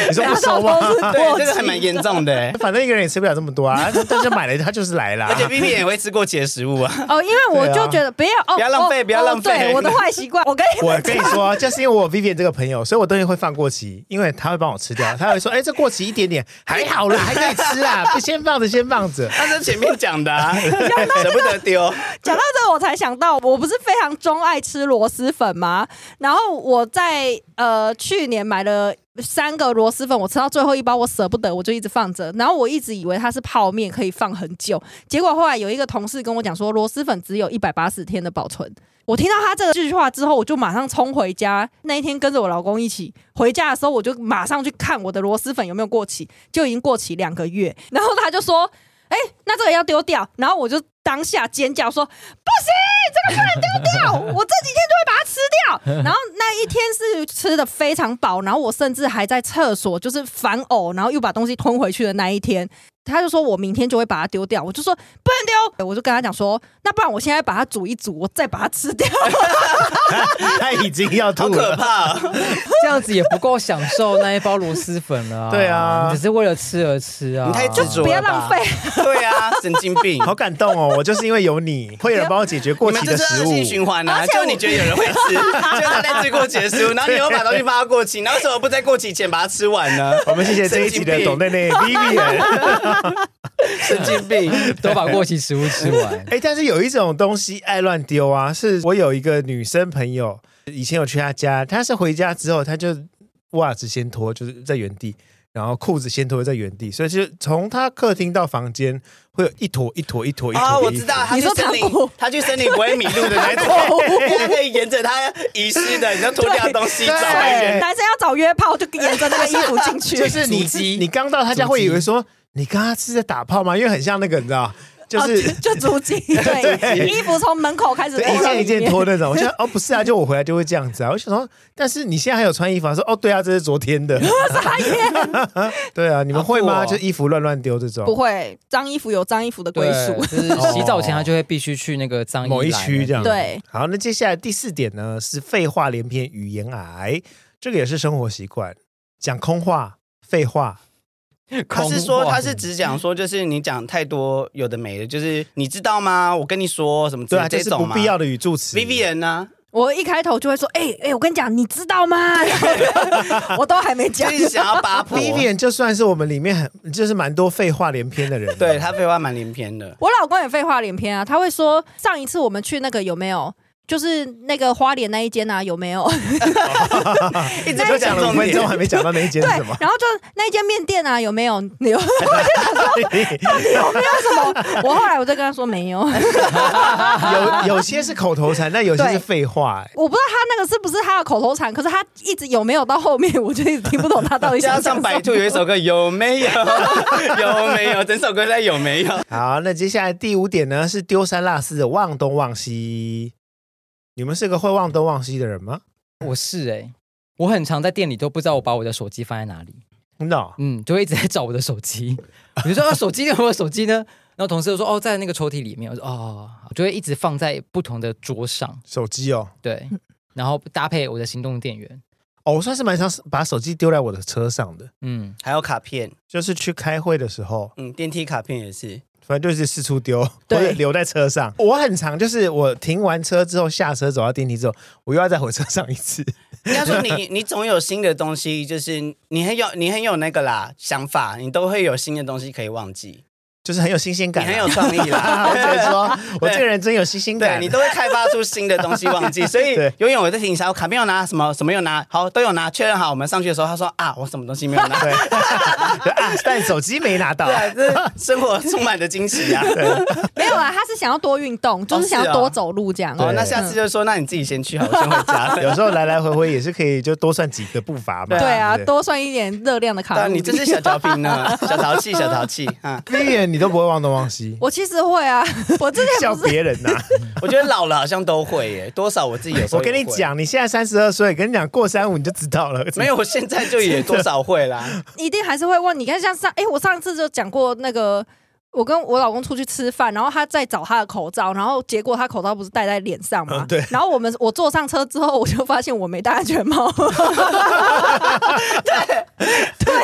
Speaker 1: 你说不收吗？
Speaker 4: 对，这个还蛮严重的。
Speaker 1: 反正一个人也吃不了这么多啊，但是买了他就是来啦。
Speaker 4: 而且 Vivian 也会吃过期的食物啊。
Speaker 2: 哦，因为我就觉得不要哦，
Speaker 4: 不要浪费，不要浪费。
Speaker 2: 对，我的坏习惯，我跟你
Speaker 1: 我跟你说，就是因为我有 Vivian 这个朋友，所以我东西会放过期，因为他会帮我吃掉。他会说：“哎，这过期一点点，还好啦，还可以吃啊，不先放着，先放着。”
Speaker 4: 他是前面讲的啊，舍不得丢。
Speaker 2: 讲到这，我才想到，我不是非常钟爱吃螺蛳粉吗？然后我在呃去年买了三个螺蛳粉，我吃到最后一包，我舍不得，我就一直放着。然后我一直以为它是泡面，可以放很久。结果后来有一个同事跟我讲说，螺蛳粉只有一百八十天的保存。我听到他这个句话之后，我就马上冲回家。那一天跟着我老公一起回家的时候，我就马上去看我的螺蛳粉有没有过期，就已经过期两个月。然后他就说：“哎、欸，那这个要丢掉。”然后我就当下尖叫说：“不行，这个不能丢掉！我这几天就会把它吃掉。”然后那一天是吃的非常饱，然后我甚至还在厕所就是反呕，然后又把东西吞回去的那一天。他就说我明天就会把它丢掉，我就说不能丢，我就跟他讲说，那不然我现在把它煮一煮，我再把它吃掉。
Speaker 1: 他已经要吐了，
Speaker 4: 好可怕、哦！
Speaker 3: 这样子也不够享受那一包螺蛳粉了、啊。
Speaker 1: 对啊，
Speaker 3: 你只是为了吃而吃啊，
Speaker 4: 你太执着了吧，
Speaker 2: 不要浪费。
Speaker 4: 对啊，神经病，
Speaker 1: 好感动哦！我就是因为有你，会有人帮我解决过期的食物。
Speaker 4: 你们这是恶性循环啊！就你觉得有人会吃，就他在吃过期的食物，然后你又把东西放到过期，然后为什么不在过期前把它吃完呢？
Speaker 1: 我们谢谢这一集的董内内 Vivian。
Speaker 4: 神经病，
Speaker 3: 都把过期食物吃完。
Speaker 1: 哎、欸，但是有一种东西爱乱丢啊，是我有一个女生朋友，以前有去她家，她是回家之后，她就袜子先脱，就是在原地，然后裤子先脱在原地，所以就从她客厅到房间会有一坨一坨一坨一坨。
Speaker 4: 啊、哦，我知道，她去森林，她去森林不会迷路的那种，她可以沿着她遗失的，你就脱掉的东西找回原。
Speaker 2: 男生要找约炮，就沿着那个衣服进去。
Speaker 1: 就是你你刚到她家会以为说。你刚刚是在打炮吗？因为很像那个，你知道，就是、
Speaker 2: 哦、就足迹，对，对衣服從門口開始脫，
Speaker 1: 一件一件脫那種。我想哦，不是啊，就我回來就會這樣子啊。我想說，但是你現在還有穿衣服啊？說哦，對啊，這是昨天的。
Speaker 2: 傻眼。
Speaker 1: 對啊，你們會嗎？就衣服亂亂丟這種？
Speaker 2: 不會，髒衣服有髒衣服的歸屬。
Speaker 3: 就是洗澡前他就會必須去那個髒衣
Speaker 1: 某一區這樣。
Speaker 2: 對，
Speaker 1: 好，那接下來第四點呢是廢話連篇，語言癌，這個也是生活習慣，講空話、廢話。
Speaker 4: 他是說，他是只講說，就是你講太多有的沒的，就是你知道嗎？我跟你說什麼之類這種嘛，
Speaker 1: 就是不必要的語助詞。
Speaker 4: Vivian 呢？
Speaker 2: 我一開頭就會說，哎、欸、哎、欸，我跟你講，你知道嗎？我都還沒講，
Speaker 4: 就是想要八婆。
Speaker 1: Vivian 就算是我們裡面很就是蠻多廢話連篇的人，
Speaker 4: 對，他廢話蠻連篇的。
Speaker 2: 我老公也廢話連篇啊，他會說上一次我們去那個有沒有？就是那個花蓮那一間啊，有沒有？
Speaker 1: 一直就講了五分鐘，還沒講到那一間是什麼？
Speaker 2: 然後就那一間麵店啊，有沒有？有，我就想說到底有沒有什麼？我後來我就跟他說沒有。
Speaker 1: 有有些是口頭禪，但有些是廢話、欸。
Speaker 2: 我不知道他那個是不是他的口頭禪，可是他一直有沒有到後面，我就一直聽不懂他到底想講什麼。
Speaker 4: 加上白兔有一首歌有沒有？有沒有？整首歌在有沒有？
Speaker 1: 好，那接下來第五點呢是丟三落四的忘東忘西。你們是個會忘東忘西的人嗎？
Speaker 3: 我是哎、欸，我很常在店裡都不知道我把我的手機放在哪裡，
Speaker 1: 真的、哦，
Speaker 3: 嗯，就會一直在找我的手機。比如說啊，手機有沒有手機呢？然後同事就說哦，在那個抽屜裡面。我說哦，就會一直放在不同的桌上。
Speaker 1: 手機哦，
Speaker 3: 對，然後搭配我的行動電源。
Speaker 1: 哦，我算是蠻常把手機丟在我的車上的，
Speaker 4: 嗯，還有卡片，
Speaker 1: 就是去開會的時候，
Speaker 4: 嗯，電梯卡片也是。
Speaker 1: 反正就是四處丟，或者留在車上。我很常就是我停完車之後下車走到電梯之後，我又要再回車上一次。
Speaker 4: 應該說你你總有新的東西，就是你很有你很有那個啦想法，你都會有新的東西可以忘記。就是很有新鮮感、啊，
Speaker 1: 你很有創意啦。我只能說，我這個人真有新鮮感。
Speaker 4: 對，你都會開發出新的東西，忘記。所以永遠我在提醒他，我卡片有拿，什麼什麼有拿，好都有拿，確認好。我們上去的時候，他說啊，我什麼東西沒有拿。對，對啊，但手機沒拿到。對，這生活充滿着驚喜啊。
Speaker 2: 沒有啦，他是想要多運動，就是想要多走路這樣。
Speaker 4: 哦，那下次就說，那你自己先去好，我先回家。
Speaker 1: 有時候來來回回也是可以，就多算幾個步伐嘛。
Speaker 2: 對啊，多算一點熱量的卡路里。
Speaker 4: 你這是小調皮呢，小淘氣，小淘氣啊。
Speaker 1: Vivian，你都不會忘東忘西。
Speaker 2: 我其實會啊，我之前
Speaker 1: 笑別人吶、啊。
Speaker 4: 我覺得老了好像都會耶，多少我自己有時候。
Speaker 1: 我跟你講，你現在三十二歲，跟你講過三五你就知道了。
Speaker 4: 沒有，我現在就也多少會啦。
Speaker 2: 一定還是會問。你看像上，哎、欸，我上次就講過那個。我跟我老公出去吃飯，然後他在找他的口罩，然後結果他口罩不是戴在臉上嗎？
Speaker 1: 嗯、對。
Speaker 2: 然後我們我坐上車之後，我就發現我沒戴安全帽。對對，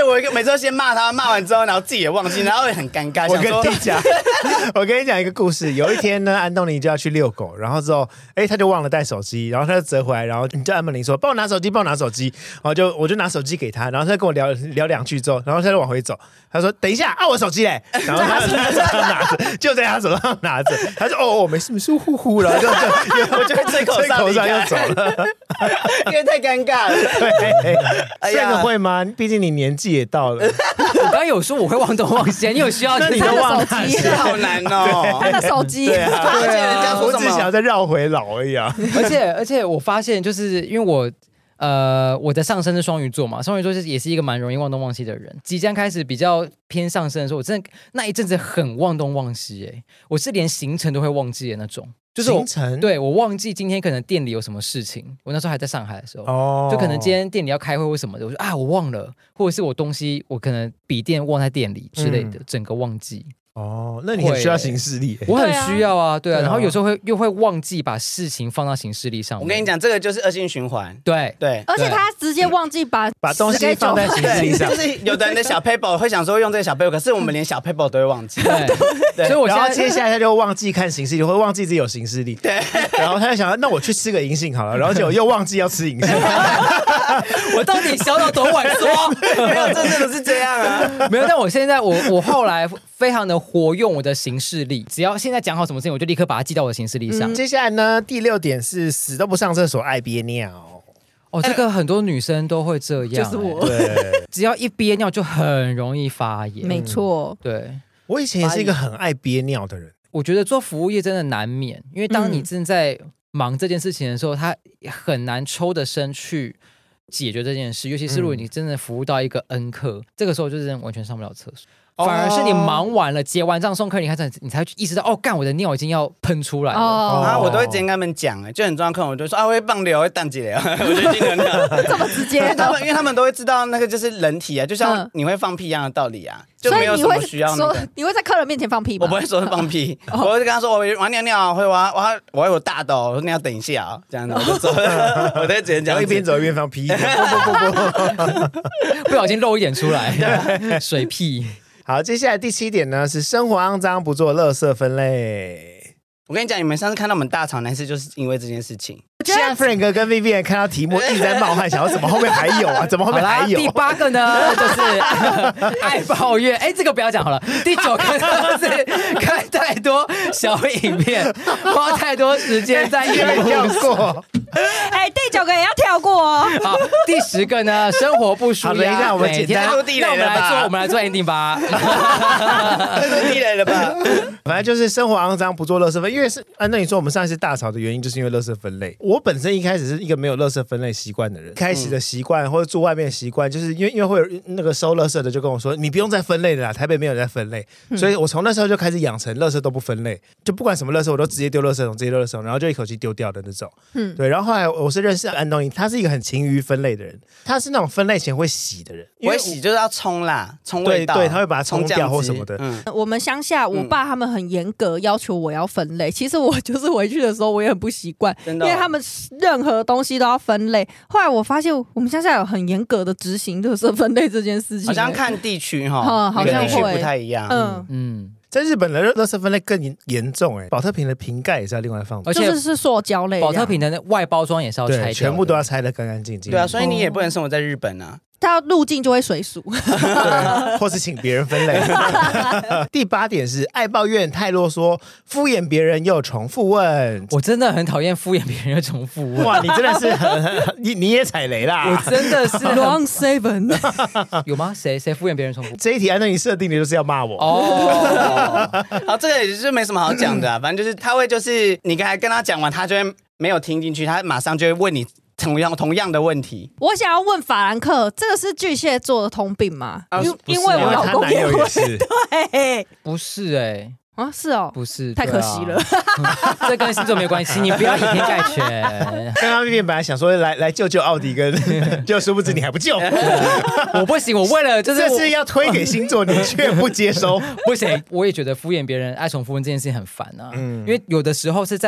Speaker 4: 我每次都先骂他，骂完之后，然后自己也忘记，然后也很尴尬。
Speaker 1: 我跟你讲，我跟你讲一个故事。有一天呢，安东尼就要去遛狗，然后之后，哎，他就忘了带手机，然后他就折回来，然后你叫安东尼说：“帮我拿手机，帮我拿手机。”然后就我就拿手机给他，然后他跟我聊聊两句之后，然后他就往回走。他说：“等一下，啊，我手机嘞！”然后他就在他手上拿着，就在他手上拿着。他说：“哦，哦，没事没事，呼呼。”然后就就
Speaker 4: 我就吹口哨，
Speaker 1: 口哨又走了，
Speaker 4: 因为太尴尬了。
Speaker 1: 对，这个会吗？毕竟你年纪也到了。
Speaker 3: 我刚刚有说我会忘东忘西，你有需要
Speaker 1: 那你
Speaker 2: 的
Speaker 1: 忘
Speaker 2: 手机
Speaker 4: 好难哦，
Speaker 2: 他的手机。
Speaker 1: 对啊，
Speaker 4: 而且人家说什么，
Speaker 1: 我只想要再绕回老而已啊。
Speaker 3: 而且而且我发现，就是因为我。呃，我的上升是双鱼座嘛，双鱼座就是也是一个蛮容易忘东忘西的人。即将开始比较偏上升的时候，我真的那一阵子很忘东忘西，哎，我是连行程都会忘记的那种。就是我
Speaker 1: 行程，
Speaker 3: 对我忘记今天可能店里有什么事情，我那时候还在上海的时候，
Speaker 1: 哦，
Speaker 3: 就可能今天店里要开会或什么的，我说啊我忘了，或者是我东西我可能笔电忘在店里之类的，嗯、整个忘记。
Speaker 1: 哦，那你很需要行事历，
Speaker 3: 我很需要啊，对啊，然后有时候会又会忘记把事情放到行事历上面。
Speaker 4: 我跟你讲，这个就是恶性循环，
Speaker 3: 对
Speaker 4: 对，
Speaker 2: 而且他直接忘记把
Speaker 1: 把东西放在行事历上，
Speaker 4: 就是有的人的小 paper 会想说用这个小 paper， 可是我们连小 paper 都会忘记，
Speaker 3: 对，所以我现在
Speaker 1: 接下来他就忘记看行事历，会忘记自己有行事历，对，然后他就想，那我去吃个银杏好了，然后结果又忘记要吃银杏，
Speaker 3: 我到底小到多晚说？
Speaker 4: 没有，真的是这样啊，
Speaker 3: 没有，但我现在我我后来非常的活用我的行事历，只要现在讲好什么事情，我就立刻把它记到我的行事历上。
Speaker 1: 嗯、接下来呢，第六点是死都不上厕所，爱憋尿。
Speaker 3: 哦，这个很多女生都会这样，
Speaker 2: 就是我，
Speaker 1: 对，
Speaker 3: 只要一憋尿就很容易发炎。
Speaker 2: 没错，
Speaker 3: 对，
Speaker 1: 我以前也是一个很爱憋尿的人。
Speaker 3: 我觉得做服务业真的难免，因为当你正在忙这件事情的时候，它很难抽得身去解决这件事，尤其是如果你真的服务到一个恩客，这个时候就是完全上不了厕所。反而是你忙完了、结完账送客，你开始你才意识到，哦，干，我的尿已经要喷出来了。
Speaker 2: 哦，
Speaker 4: 然后我都会直接跟他们讲，哎，就很重要客人，我就说啊，我会放流，会淡季流，我就尽量尿。
Speaker 2: 这么直接？
Speaker 4: 他们因为他们都会知道那个就是人体啊，就像你会放屁一样的道理啊，就没有什么需要那个。
Speaker 2: 你会在客人面前放屁吗？
Speaker 4: 我不会说放屁，我会跟他说我我要尿尿，会我要我要我要有大的，我说你要等一下啊，这样子我就走，我在直接讲，
Speaker 1: 一边走一边放屁，不不不
Speaker 3: 不，不小心漏一点出来，水屁。
Speaker 1: 好，接下来第七点呢是生活肮脏，不做垃圾分类。
Speaker 4: 我跟你讲，你们上次看到我们大吵那次，就是因为这件事情。
Speaker 1: 现在 Frank 跟 Vivian 看到题目一直在冒汗，想要怎么后面还有啊？怎么后面还有？
Speaker 3: 第八个呢，就是爱抱怨。哎，这个不要讲好了。第九个呢是看太多小影片，花太多时间在荧幕
Speaker 1: 过。
Speaker 2: 哎，第九个也要跳过哦。
Speaker 3: 好，第十个呢，生活不舒压。
Speaker 1: 等一下，我们简单
Speaker 4: 都地雷了吧？
Speaker 3: 我们来做 ending 吧。
Speaker 4: 都地雷了吧？
Speaker 1: 反正就是生活肮脏，不做垃圾分。因为是按照你说，我们上一次大吵的原因，就是因为垃圾分类。我本身一开始是一个没有垃圾分类习惯的人，开始的习惯或者住外面的习惯，就是因为因为会有那个收垃圾的就跟我说，你不用再分类了啦，台北没有人在分类，嗯、所以我从那时候就开始养成垃圾都不分类，就不管什么垃圾我都直接丢垃圾桶，直接丢垃圾桶，然后就一口气丢掉的那种。嗯，对。然后后来我是认识安东尼，他是一个很勤于分类的人，他是那种分类前会洗的人，
Speaker 4: 因为洗就是要冲啦，冲味道，
Speaker 1: 对对，他会把它冲掉或什么的。
Speaker 2: 嗯，我们乡下，我爸他们很严格要求我要分类，其实我就是回去的时候我也很不习惯，哦、因为他们任何东西都要分类。后来我发现我们乡下有很严格的执行垃圾分类这件事情，
Speaker 4: 好像看地区哈，
Speaker 2: 嗯，好像会
Speaker 4: 不太一样。
Speaker 2: 嗯
Speaker 1: 嗯，在日本的垃圾分类更严重哎，保特瓶的瓶盖也是要另外放，
Speaker 3: 而且
Speaker 2: 就是是塑胶类，
Speaker 3: 保特瓶的外包装也是要拆掉，
Speaker 1: 全部都要拆得干干净净。
Speaker 4: 对啊，所以你也不能生活在日本啊。
Speaker 2: 他要入境就会水俗，
Speaker 1: 对，或是请别人分类。第八点是爱抱怨、太啰嗦、敷衍别人又重复问。
Speaker 3: 我真的很讨厌敷衍别人又重复问。
Speaker 1: 哇，你真的是很很你你也踩雷啦！
Speaker 3: 我真的是
Speaker 2: wrong seven
Speaker 3: 有吗？谁谁敷衍别人重复？
Speaker 1: 这一题按照你设定的就是要骂我
Speaker 4: 哦。好，这个也是没什么好讲的、啊，反正就是他会就是你刚才跟他讲完，他就会没有听进去，他马上就会问你。同样同样的问题，
Speaker 2: 我想要问法兰克，这个是巨蟹座的通病吗？
Speaker 1: 啊、
Speaker 2: 因因为我老公
Speaker 1: 也会，对，
Speaker 3: 不是哎、欸。
Speaker 2: 啊，是哦，
Speaker 3: 不是，
Speaker 2: 太可惜了。
Speaker 3: 啊、这跟星座没关系，你不要以偏概全。
Speaker 1: 刚刚 Vivian 本来想说来来救救奥迪跟，就殊不知你还不救。
Speaker 3: 我不行，我为了就是
Speaker 1: 这是要推给星座，你却不接收，
Speaker 3: 不行。我也觉得敷衍别人、爱重复问这件事情很烦啊，嗯、因为有的时候是在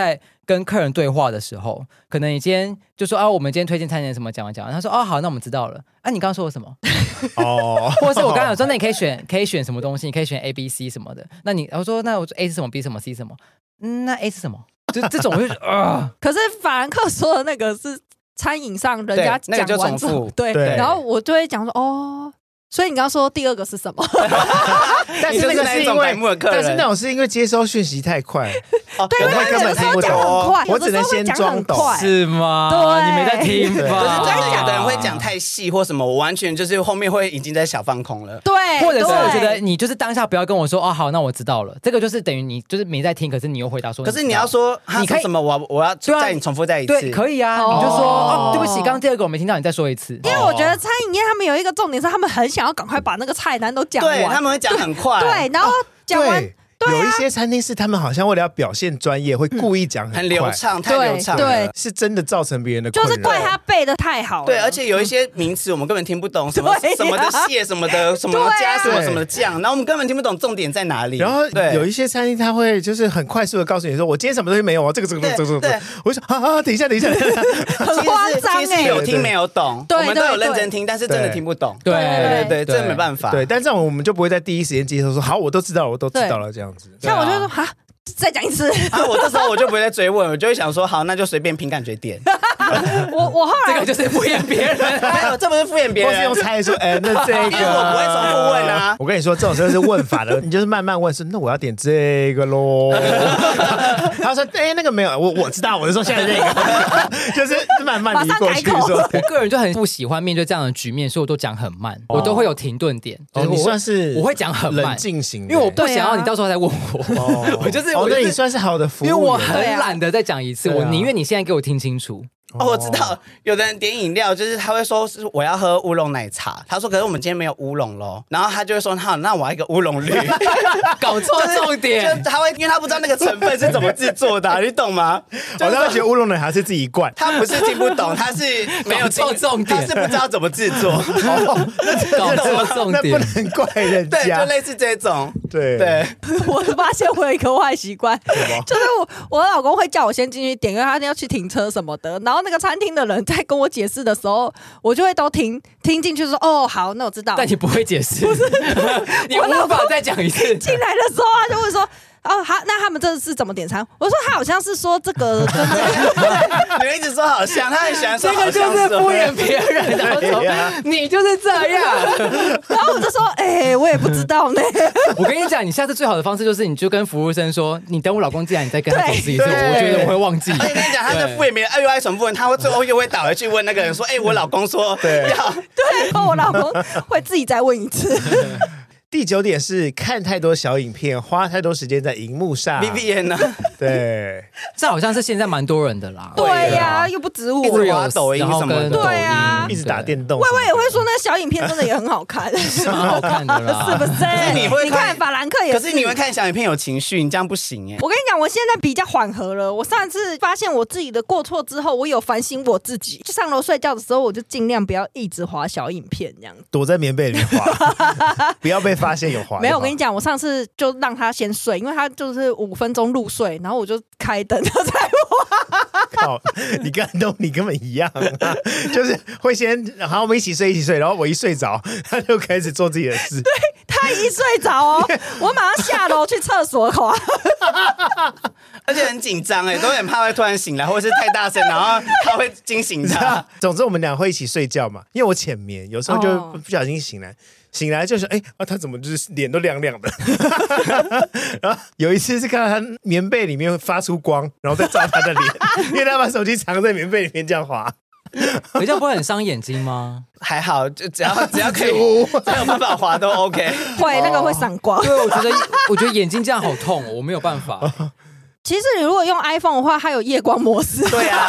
Speaker 3: 跟客人对话的时候，可能你今天就说啊，我们今天推荐餐点什么讲完讲完，他说哦好，那我们知道了。啊，你刚刚说了什么？哦，或者是我刚刚有说，那你可以选可以选什么东西？你可以选 A、B、C 什么的。那你我说那我 A 是什么 ，B 什么 ，C 什么？嗯，那 A 是什么？就这种我就啊。
Speaker 2: 可是法兰克说的那个是餐饮上人家讲完之后，
Speaker 4: 那
Speaker 2: 对，
Speaker 1: 对
Speaker 2: 然后我就会讲说哦。所以你刚刚说第二个是什么？
Speaker 1: 但是那个是因为，但是那种是因为接收讯息太快，
Speaker 2: 对，
Speaker 1: 我会根本听不懂，我只能先装懂，
Speaker 3: 是吗？
Speaker 2: 对，
Speaker 3: 你没在听吧？
Speaker 4: 可是有的人会讲太细或什么，我完全就是后面会已经在小放空了。
Speaker 2: 对，
Speaker 3: 或者是我觉得你就是当下不要跟我说哦好，那我知道了，这个就是等于你就是没在听，可是你又回答说，
Speaker 4: 可是你要说你可以什么，我我要再你重复再一次，
Speaker 3: 对，可以啊，你就说哦对不起，刚刚第二个我没听到，你再说一次。
Speaker 2: 因为我觉得餐饮业他们有一个重点是，他们很想要赶快把那个菜单都讲完，
Speaker 4: 对，他们会讲很快，
Speaker 2: 对，然后讲完。
Speaker 1: 有一些餐厅是他们好像为了要表现专业，会故意讲很快、
Speaker 4: 嗯、很流畅，太流畅了，
Speaker 2: 对，
Speaker 1: 是真的造成别人的困扰，
Speaker 2: 就是怪他背的太好了。
Speaker 4: 对，而且有一些名词我们根本听不懂，什么、啊、什么的蟹什么的，什么加什么什么的酱，然后我们根本听不懂重点在哪里。
Speaker 1: 然后有一些餐厅他会就是很快速的告诉你说，我今天什么东西没有哦，这个这个这个这个，我就说啊啊，等一下等一下，等一下
Speaker 2: 很夸张哎，
Speaker 4: 其实有听没有懂，我们都有认真听，但是真的听不懂。
Speaker 3: 对
Speaker 4: 对对对，这没办法。
Speaker 1: 对，但这种我们就不会在第一时间接受说好，我都知道了，我都知道了这样子。
Speaker 2: 像我就说。哈，再讲一次
Speaker 4: 啊！我这时候我就不会再追问，我就会想说，好，那就随便凭感觉点。
Speaker 2: 我我后来
Speaker 3: 这个就是敷衍别人，
Speaker 4: 这不是敷衍别人，
Speaker 1: 或是用猜说，哎、欸，那这个，因
Speaker 4: 为我不会重复问啊。
Speaker 1: 我跟你说，这种时候是问法的，你就是慢慢问，说那我要点这个咯。他说，哎、欸，那个没有，我我知道，我是说现在这个，就是慢慢移过去说。
Speaker 3: 我个人就很不喜欢面对这样的局面，所以我都讲很慢，哦、我都会有停顿点。
Speaker 1: 哦，你算是
Speaker 3: 我会讲很慢，
Speaker 1: 冷静型，
Speaker 3: 因为我不想要你到时候再问我。哦、我就是，
Speaker 1: 哦，
Speaker 3: 我、就是、
Speaker 1: 你算是好的服务员，
Speaker 3: 因为我很懒得再讲一次，啊、我宁愿你现在给我听清楚。
Speaker 4: 哦，我知道，有的人点饮料，就是他会说是我要喝乌龙奶茶，他说可是我们今天没有乌龙咯，然后他就会说好，那我要一个乌龙绿，
Speaker 3: 搞错重点，
Speaker 4: 就他会因为他不知道那个成分是怎么制作的、啊，你懂吗？
Speaker 1: 就是、他会觉得乌龙奶茶是自己灌，
Speaker 4: 他不是听不懂，他是没有
Speaker 3: 错重点，
Speaker 4: 他是不知道怎么制作，
Speaker 1: 哦、
Speaker 3: 搞错重点，
Speaker 1: 那不能怪人家，
Speaker 4: 对，就类似这种，
Speaker 1: 对
Speaker 4: 对。
Speaker 2: 我发现我有一个坏习惯，就是我我老公会叫我先进去点，因为他要去停车什么的，然后那个餐厅的人在跟我解释的时候，我就会都听听进去说哦好，那我知道。
Speaker 3: 但你不会解释，不是你无法再讲一次。
Speaker 2: 进来的时候他就会说哦好，那他们这是怎么点餐？我说他好像是说这个跟那
Speaker 4: 个，你们一直说好像，他很喜欢说好像，
Speaker 3: 这个就是敷衍别人的，啊、你就是这样。
Speaker 2: 然后我就说哎、欸，我也不知道呢。
Speaker 3: 我跟你讲，你下次最好的方式就是你就跟服务生说，你等我老公进来，你再跟他解释一次，我觉得我会忘记。
Speaker 4: 而且跟你讲，他的敷衍别人，又爱重复问，他会最后又会倒回去问那个人说，哎、欸，我老公说
Speaker 1: 对
Speaker 4: 要
Speaker 2: 对，我老公会自己再问一次。
Speaker 1: 第九点是看太多小影片，花太多时间在荧幕上。
Speaker 4: Vivian 呢？
Speaker 1: 对，
Speaker 3: 这好像是现在蛮多人的啦。
Speaker 2: 对呀、啊，又不止我，
Speaker 4: 一直滑抖音什么的，
Speaker 2: 对啊，
Speaker 1: 一直打电动。
Speaker 2: 薇薇也会说那小影片真的也很好看，
Speaker 3: 是蛮好看的啦，
Speaker 2: 是不是？
Speaker 4: 可是你会
Speaker 2: 你看法兰克也是，
Speaker 4: 可是你会看小影片有情绪，你这样不行哎。
Speaker 2: 我跟你讲，我现在比较缓和了。我上次发现我自己的过错之后，我有反省我自己。就上楼睡觉的时候，我就尽量不要一直滑小影片，这样
Speaker 1: 躲在棉被里面滑，不要被发现有滑。
Speaker 2: 没有。我跟你讲，我上次就让他先睡，因为他就是五分钟入睡，然后我就开灯，他才滑。
Speaker 1: 靠，你跟安东尼根本一样、啊，就是会先，好，我们一起睡，一起睡，然后我一睡着，他就开始做自己的事。
Speaker 2: 对，他一睡着哦，我马上下楼去厕所滑。
Speaker 4: 而且很紧张哎，都很怕会突然醒来，或者是太大声，然后他会惊醒他。
Speaker 1: 总之我们俩会一起睡觉嘛，因为我浅眠，有时候就不小心醒来。哦醒来就是哎、欸、啊，他怎么就是脸都亮亮的？然后有一次是看到他棉被里面发出光，然后再照他的脸，因为他把手机藏在棉被里面这样滑。
Speaker 3: 可这样不会很伤眼睛吗？
Speaker 4: 还好，就只要只要可以，只要有办法滑都 OK。
Speaker 2: 会那个会闪光，
Speaker 3: 对，我觉得我觉得眼睛这样好痛、哦，我没有办法。
Speaker 2: 其实你如果用 iPhone 的话，它有夜光模式。
Speaker 4: 对啊，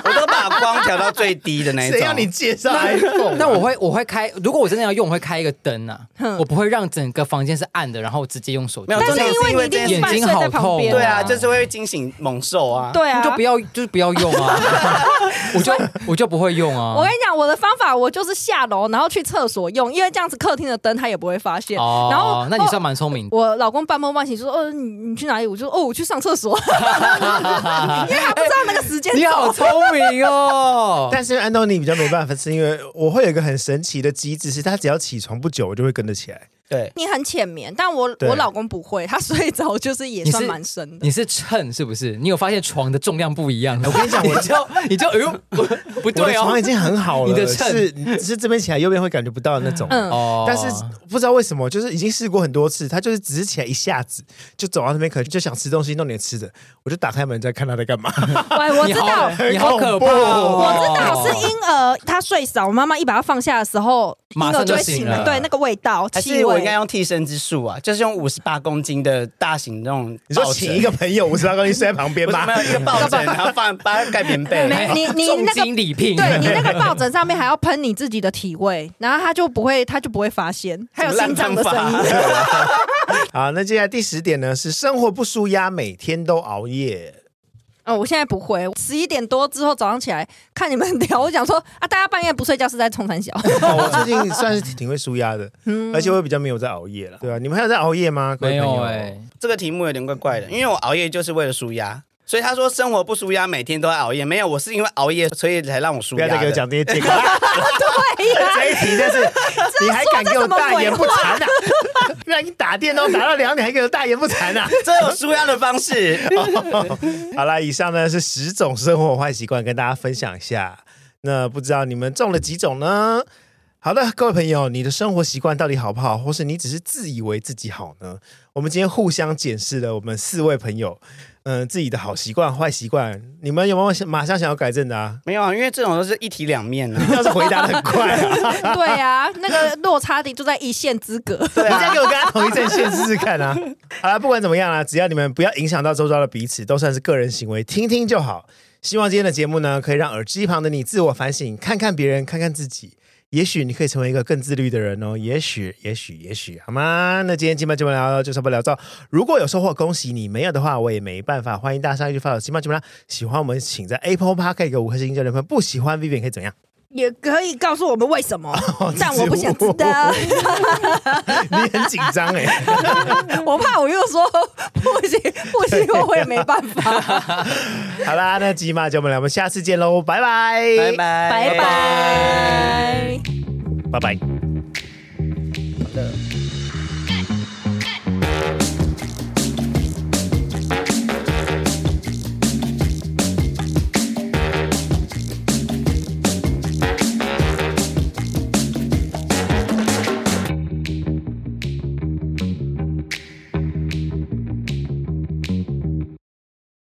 Speaker 4: 我都把光调到最低的那一种。
Speaker 1: 谁要你介绍 iPhone？
Speaker 3: 那我会我会开，如果我真的要用，我会开一个灯啊，我不会让整个房间是暗的，然后直接用手机。
Speaker 4: 没有，
Speaker 2: 但是因为你
Speaker 3: 眼睛好痛，
Speaker 4: 对啊，就是会惊醒猛兽啊。
Speaker 2: 对啊，
Speaker 3: 就不要就是不要用啊，我就我就不会用啊。
Speaker 2: 我跟你讲，我的方法我就是下楼，然后去厕所用，因为这样子客厅的灯他也不会发现。
Speaker 3: 哦、
Speaker 2: 然后
Speaker 3: 那你算蛮聪明的。
Speaker 2: 我老公半梦半醒说：“呃，你你去哪里？”我就说：“哦，我去上厕所。”因为他不知道那个时间。
Speaker 3: 你好聪明哦！
Speaker 1: 但是安东尼比较没办法，是因为我会有一个很神奇的机制，是他只要起床不久，我就会跟得起来。
Speaker 4: 对，
Speaker 2: 你很浅眠，但我我老公不会，他睡着就是也算蛮深的。
Speaker 3: 你是称是不是？你有发现床的重量不一样？我跟你讲，我就你就哎呦不对哦，
Speaker 1: 我的床已经很好了，
Speaker 3: 你的称
Speaker 1: 是只是这边起来右边会感觉不到的那种。嗯，
Speaker 3: 哦，
Speaker 1: 但是不知道为什么，就是已经试过很多次，他就是只是起来一下子就走到那边，可能就想吃东西，弄点吃的，我就打开门在看他在干嘛。
Speaker 2: 我知道，
Speaker 3: 你好可怕哦！
Speaker 2: 我知道是婴儿他睡少，妈妈一把他放下的时候，
Speaker 3: 马上就醒了。
Speaker 2: 对，那个味道，
Speaker 4: 还是我应该用替身之术啊，就是用五十八公斤的大型那种，
Speaker 1: 你说请一个朋友五十八公斤睡在旁边吗？
Speaker 4: 没有一个抱枕，然后放把它盖棉被。
Speaker 2: 你你那个
Speaker 3: 礼聘，
Speaker 2: 对你那个抱枕上面还要喷你自己的体味，然后他就不会他就不会发现，还有心脏的声音。
Speaker 1: 好，那接下来第十点呢是生活不舒压，每天都熬夜。
Speaker 2: 哦，我现在不会，十一点多之后早上起来看你们聊，我想说啊，大家半夜不睡觉是在冲三小。
Speaker 1: 哦，我最近算是挺会舒压的，嗯，而且我比较没有在熬夜了，对啊，你们还有在熬夜吗？
Speaker 3: 没有哎、欸，
Speaker 4: 这个题目有点怪怪的，因为我熬夜就是为了舒压。所以他说生活不舒压，每天都在熬夜。没有，我是因为熬夜，所以才让我舒压。
Speaker 1: 不要再给我讲这些借口。
Speaker 2: 对呀，
Speaker 1: 这一题真是，你还敢给我大言不惭啊？让你打电动打到两点，还给我大言不惭啊？
Speaker 4: 这有舒压的方式。
Speaker 1: 哦、好啦，以上呢是十种生活坏习惯，跟大家分享一下。那不知道你们中了几种呢？好的，各位朋友，你的生活习惯到底好不好，或是你只是自以为自己好呢？我们今天互相检视了我们四位朋友。嗯，自己的好习惯、坏习惯，你们有没有马上想要改正的啊？
Speaker 4: 没有啊，因为这种都是一体两面啊。
Speaker 1: 要是回答得很快啊，
Speaker 2: 对啊，那个落差点就在一线之隔。
Speaker 1: 对、啊，你再给我跟他同一阵线试试看啊！好了，不管怎么样啊，只要你们不要影响到周遭的彼此，都算是个人行为，听听就好。希望今天的节目呢，可以让耳机旁的你自我反省，看看别人，看看自己。也许你可以成为一个更自律的人哦，也许，也许，也许，好吗？那今天今晚节目聊就差不多聊到，如果有收获，恭喜你；没有的话，我也没办法。欢迎大家上一句发到今晚节目啦。喜欢我们，请在 Apple Podcast 给个五颗星叫人分；不喜欢 Vivian 可以怎样？
Speaker 2: 也可以告诉我们为什么，哦、但我不想知道。
Speaker 1: 你很紧张哎，
Speaker 2: 我怕我又说不行不行，我也没办法。
Speaker 1: 好啦，那今晚节目聊，我们下次见喽，拜拜，
Speaker 4: 拜拜，
Speaker 2: 拜拜，
Speaker 1: 拜拜。